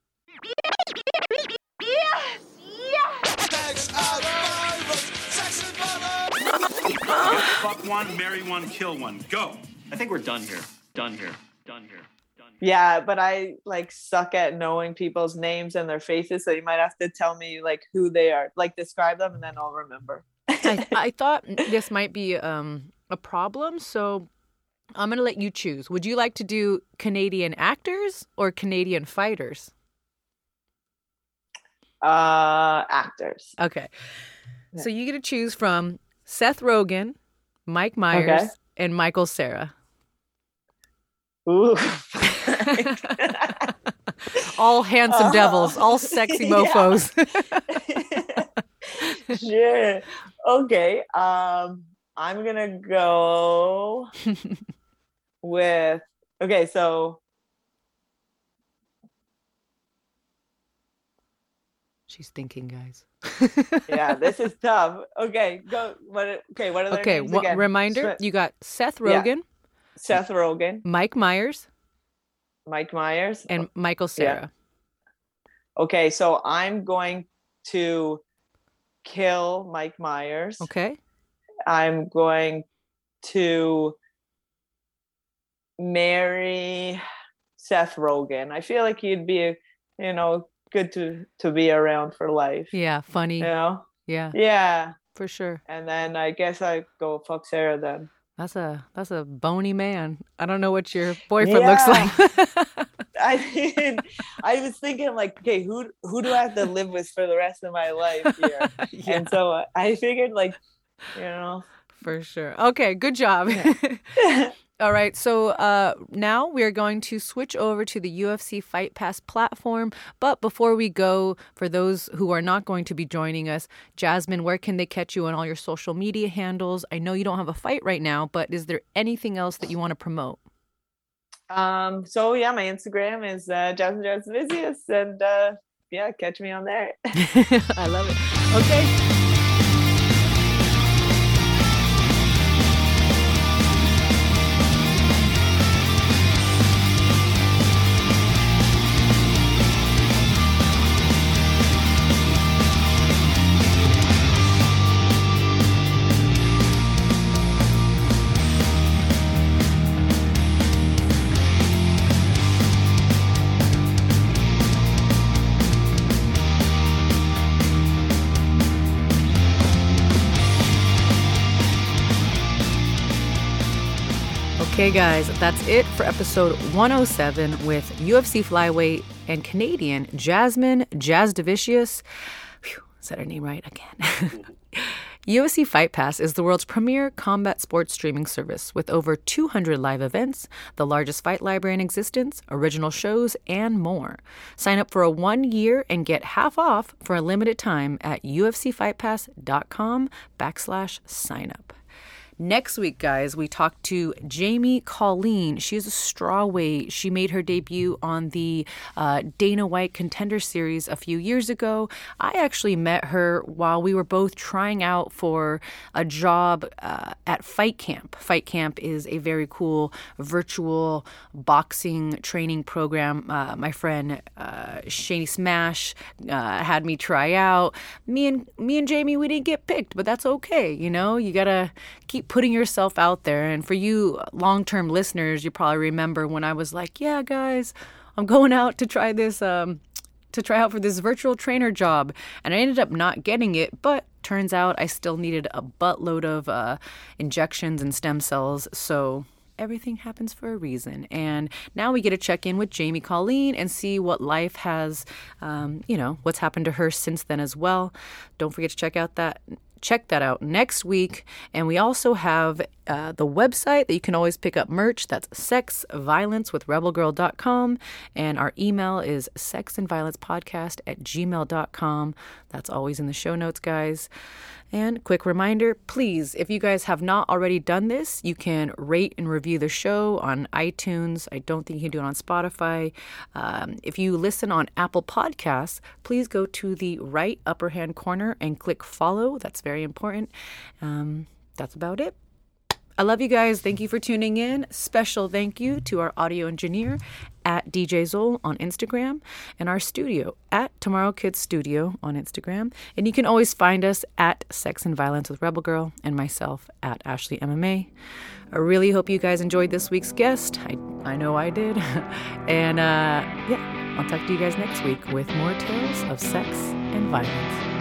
Speaker 8: Fuck one, marry one, kill one. Go.
Speaker 6: I think we're done here. Done here. Done here. Done here.
Speaker 7: Yeah, but I like suck at knowing people's names and their faces, so you might have to tell me like who they are, like describe them, and then I'll remember.
Speaker 5: I, I thought this might be um, a problem, so I'm going to let you choose. Would you like to do Canadian actors or Canadian fighters?
Speaker 7: Uh, actors.
Speaker 5: Okay. So you get to choose from Seth Rogen, Mike Myers,
Speaker 7: Okay.
Speaker 5: and Michael Cera.
Speaker 7: Ooh.
Speaker 5: All handsome
Speaker 7: Oh.
Speaker 5: devils, all sexy mofos.
Speaker 7: Sure. Okay. Um, I'm gonna go with. Okay, so
Speaker 5: She's thinking, guys.
Speaker 7: yeah, this is tough. Okay, go. What? Okay, what are their
Speaker 5: Okay,
Speaker 7: names
Speaker 5: wha-
Speaker 7: again?
Speaker 5: reminder,
Speaker 7: Seth-
Speaker 5: you got Seth
Speaker 7: Yeah.
Speaker 5: Rogen,
Speaker 7: Seth Rogen,
Speaker 5: Mike Myers,
Speaker 7: Mike Myers,
Speaker 5: and Michael Cera.
Speaker 7: Okay, so I'm going to kill Mike Myers.
Speaker 5: Okay.
Speaker 7: I'm going to marry Seth Rogen. I feel like he'd be, you know, good to to be around for life.
Speaker 5: Yeah, funny.
Speaker 7: You know?
Speaker 5: Yeah,
Speaker 7: Yeah.
Speaker 5: for sure.
Speaker 7: And then I guess I go fuck Sarah then.
Speaker 5: That's a that's a bony man. I don't know what your boyfriend
Speaker 7: Yeah.
Speaker 5: looks like.
Speaker 7: I mean, I was thinking like, okay, who who do I have to live with for the rest of my life here?
Speaker 5: Yeah.
Speaker 7: And so uh, I figured like, you know,
Speaker 5: For sure. Okay, good job. All right, so uh, now we're going to switch over to the U F C Fight Pass platform. But before we go, for those who are not going to be joining us, Jasmine, where can they catch you on all your social media handles? I know you don't have a fight right now, but is there anything else that you want to promote?
Speaker 7: um, so yeah, my Instagram is uh, Jasmine Jasvicius, and uh, yeah, catch me on there.
Speaker 5: I love it. Okay. Okay, guys, that's it for episode one oh seven with U F C flyweight and Canadian Jasmine Jasdavicius. Phew, said her name right again. U F C Fight Pass is the world's premier combat sports streaming service with over two hundred live events, the largest fight library in existence, original shows, and more. Sign up for a one year and get half off for a limited time at ufcfightpass.com backslash sign up. Next week, guys, we talked to Jamie Colleen. She is a strawweight. She made her debut on the uh, Dana White Contender Series a few years ago. I actually met her while we were both trying out for a job uh, at Fight Camp. Fight Camp is a very cool virtual boxing training program. Uh, my friend uh, Shani Smash uh, had me try out. Me and me and Jamie, we didn't get picked, but that's okay. You know, you gotta keep putting yourself out there. And for you long-term listeners, you probably remember when I was like, yeah, guys, I'm going out to try this, um, to try out for this virtual trainer job. And I ended up not getting it, but turns out I still needed a buttload of uh, injections and stem cells. So everything happens for a reason. And now we get to check in with Jamie Colleen and see what life has, um, you know, what's happened to her since then as well. Don't forget to check out that Check that out next week. And we also have uh, the website that you can always pick up merch. That's sex violence with rebel girl dot com. And our email is sexandviolencepodcast at gmail dot com. That's always in the show notes, guys. And quick reminder, please, if you guys have not already done this, you can rate and review the show on iTunes. I don't think you can do it on Spotify. Um, if you listen on Apple Podcasts, please go to the right upper hand corner and click follow. That's very important. Um, that's about it. I love you guys. Thank you for tuning in. Special thank you to our audio engineer at D J Zol on Instagram and our studio at Tomorrow Kids Studio on Instagram. And you can always find us at Sex and Violence with Rebel Girl and myself at Ashley M M A. I really hope you guys enjoyed this week's guest. I, I know I did. and uh, yeah, I'll talk to you guys next week with more tales of sex and violence.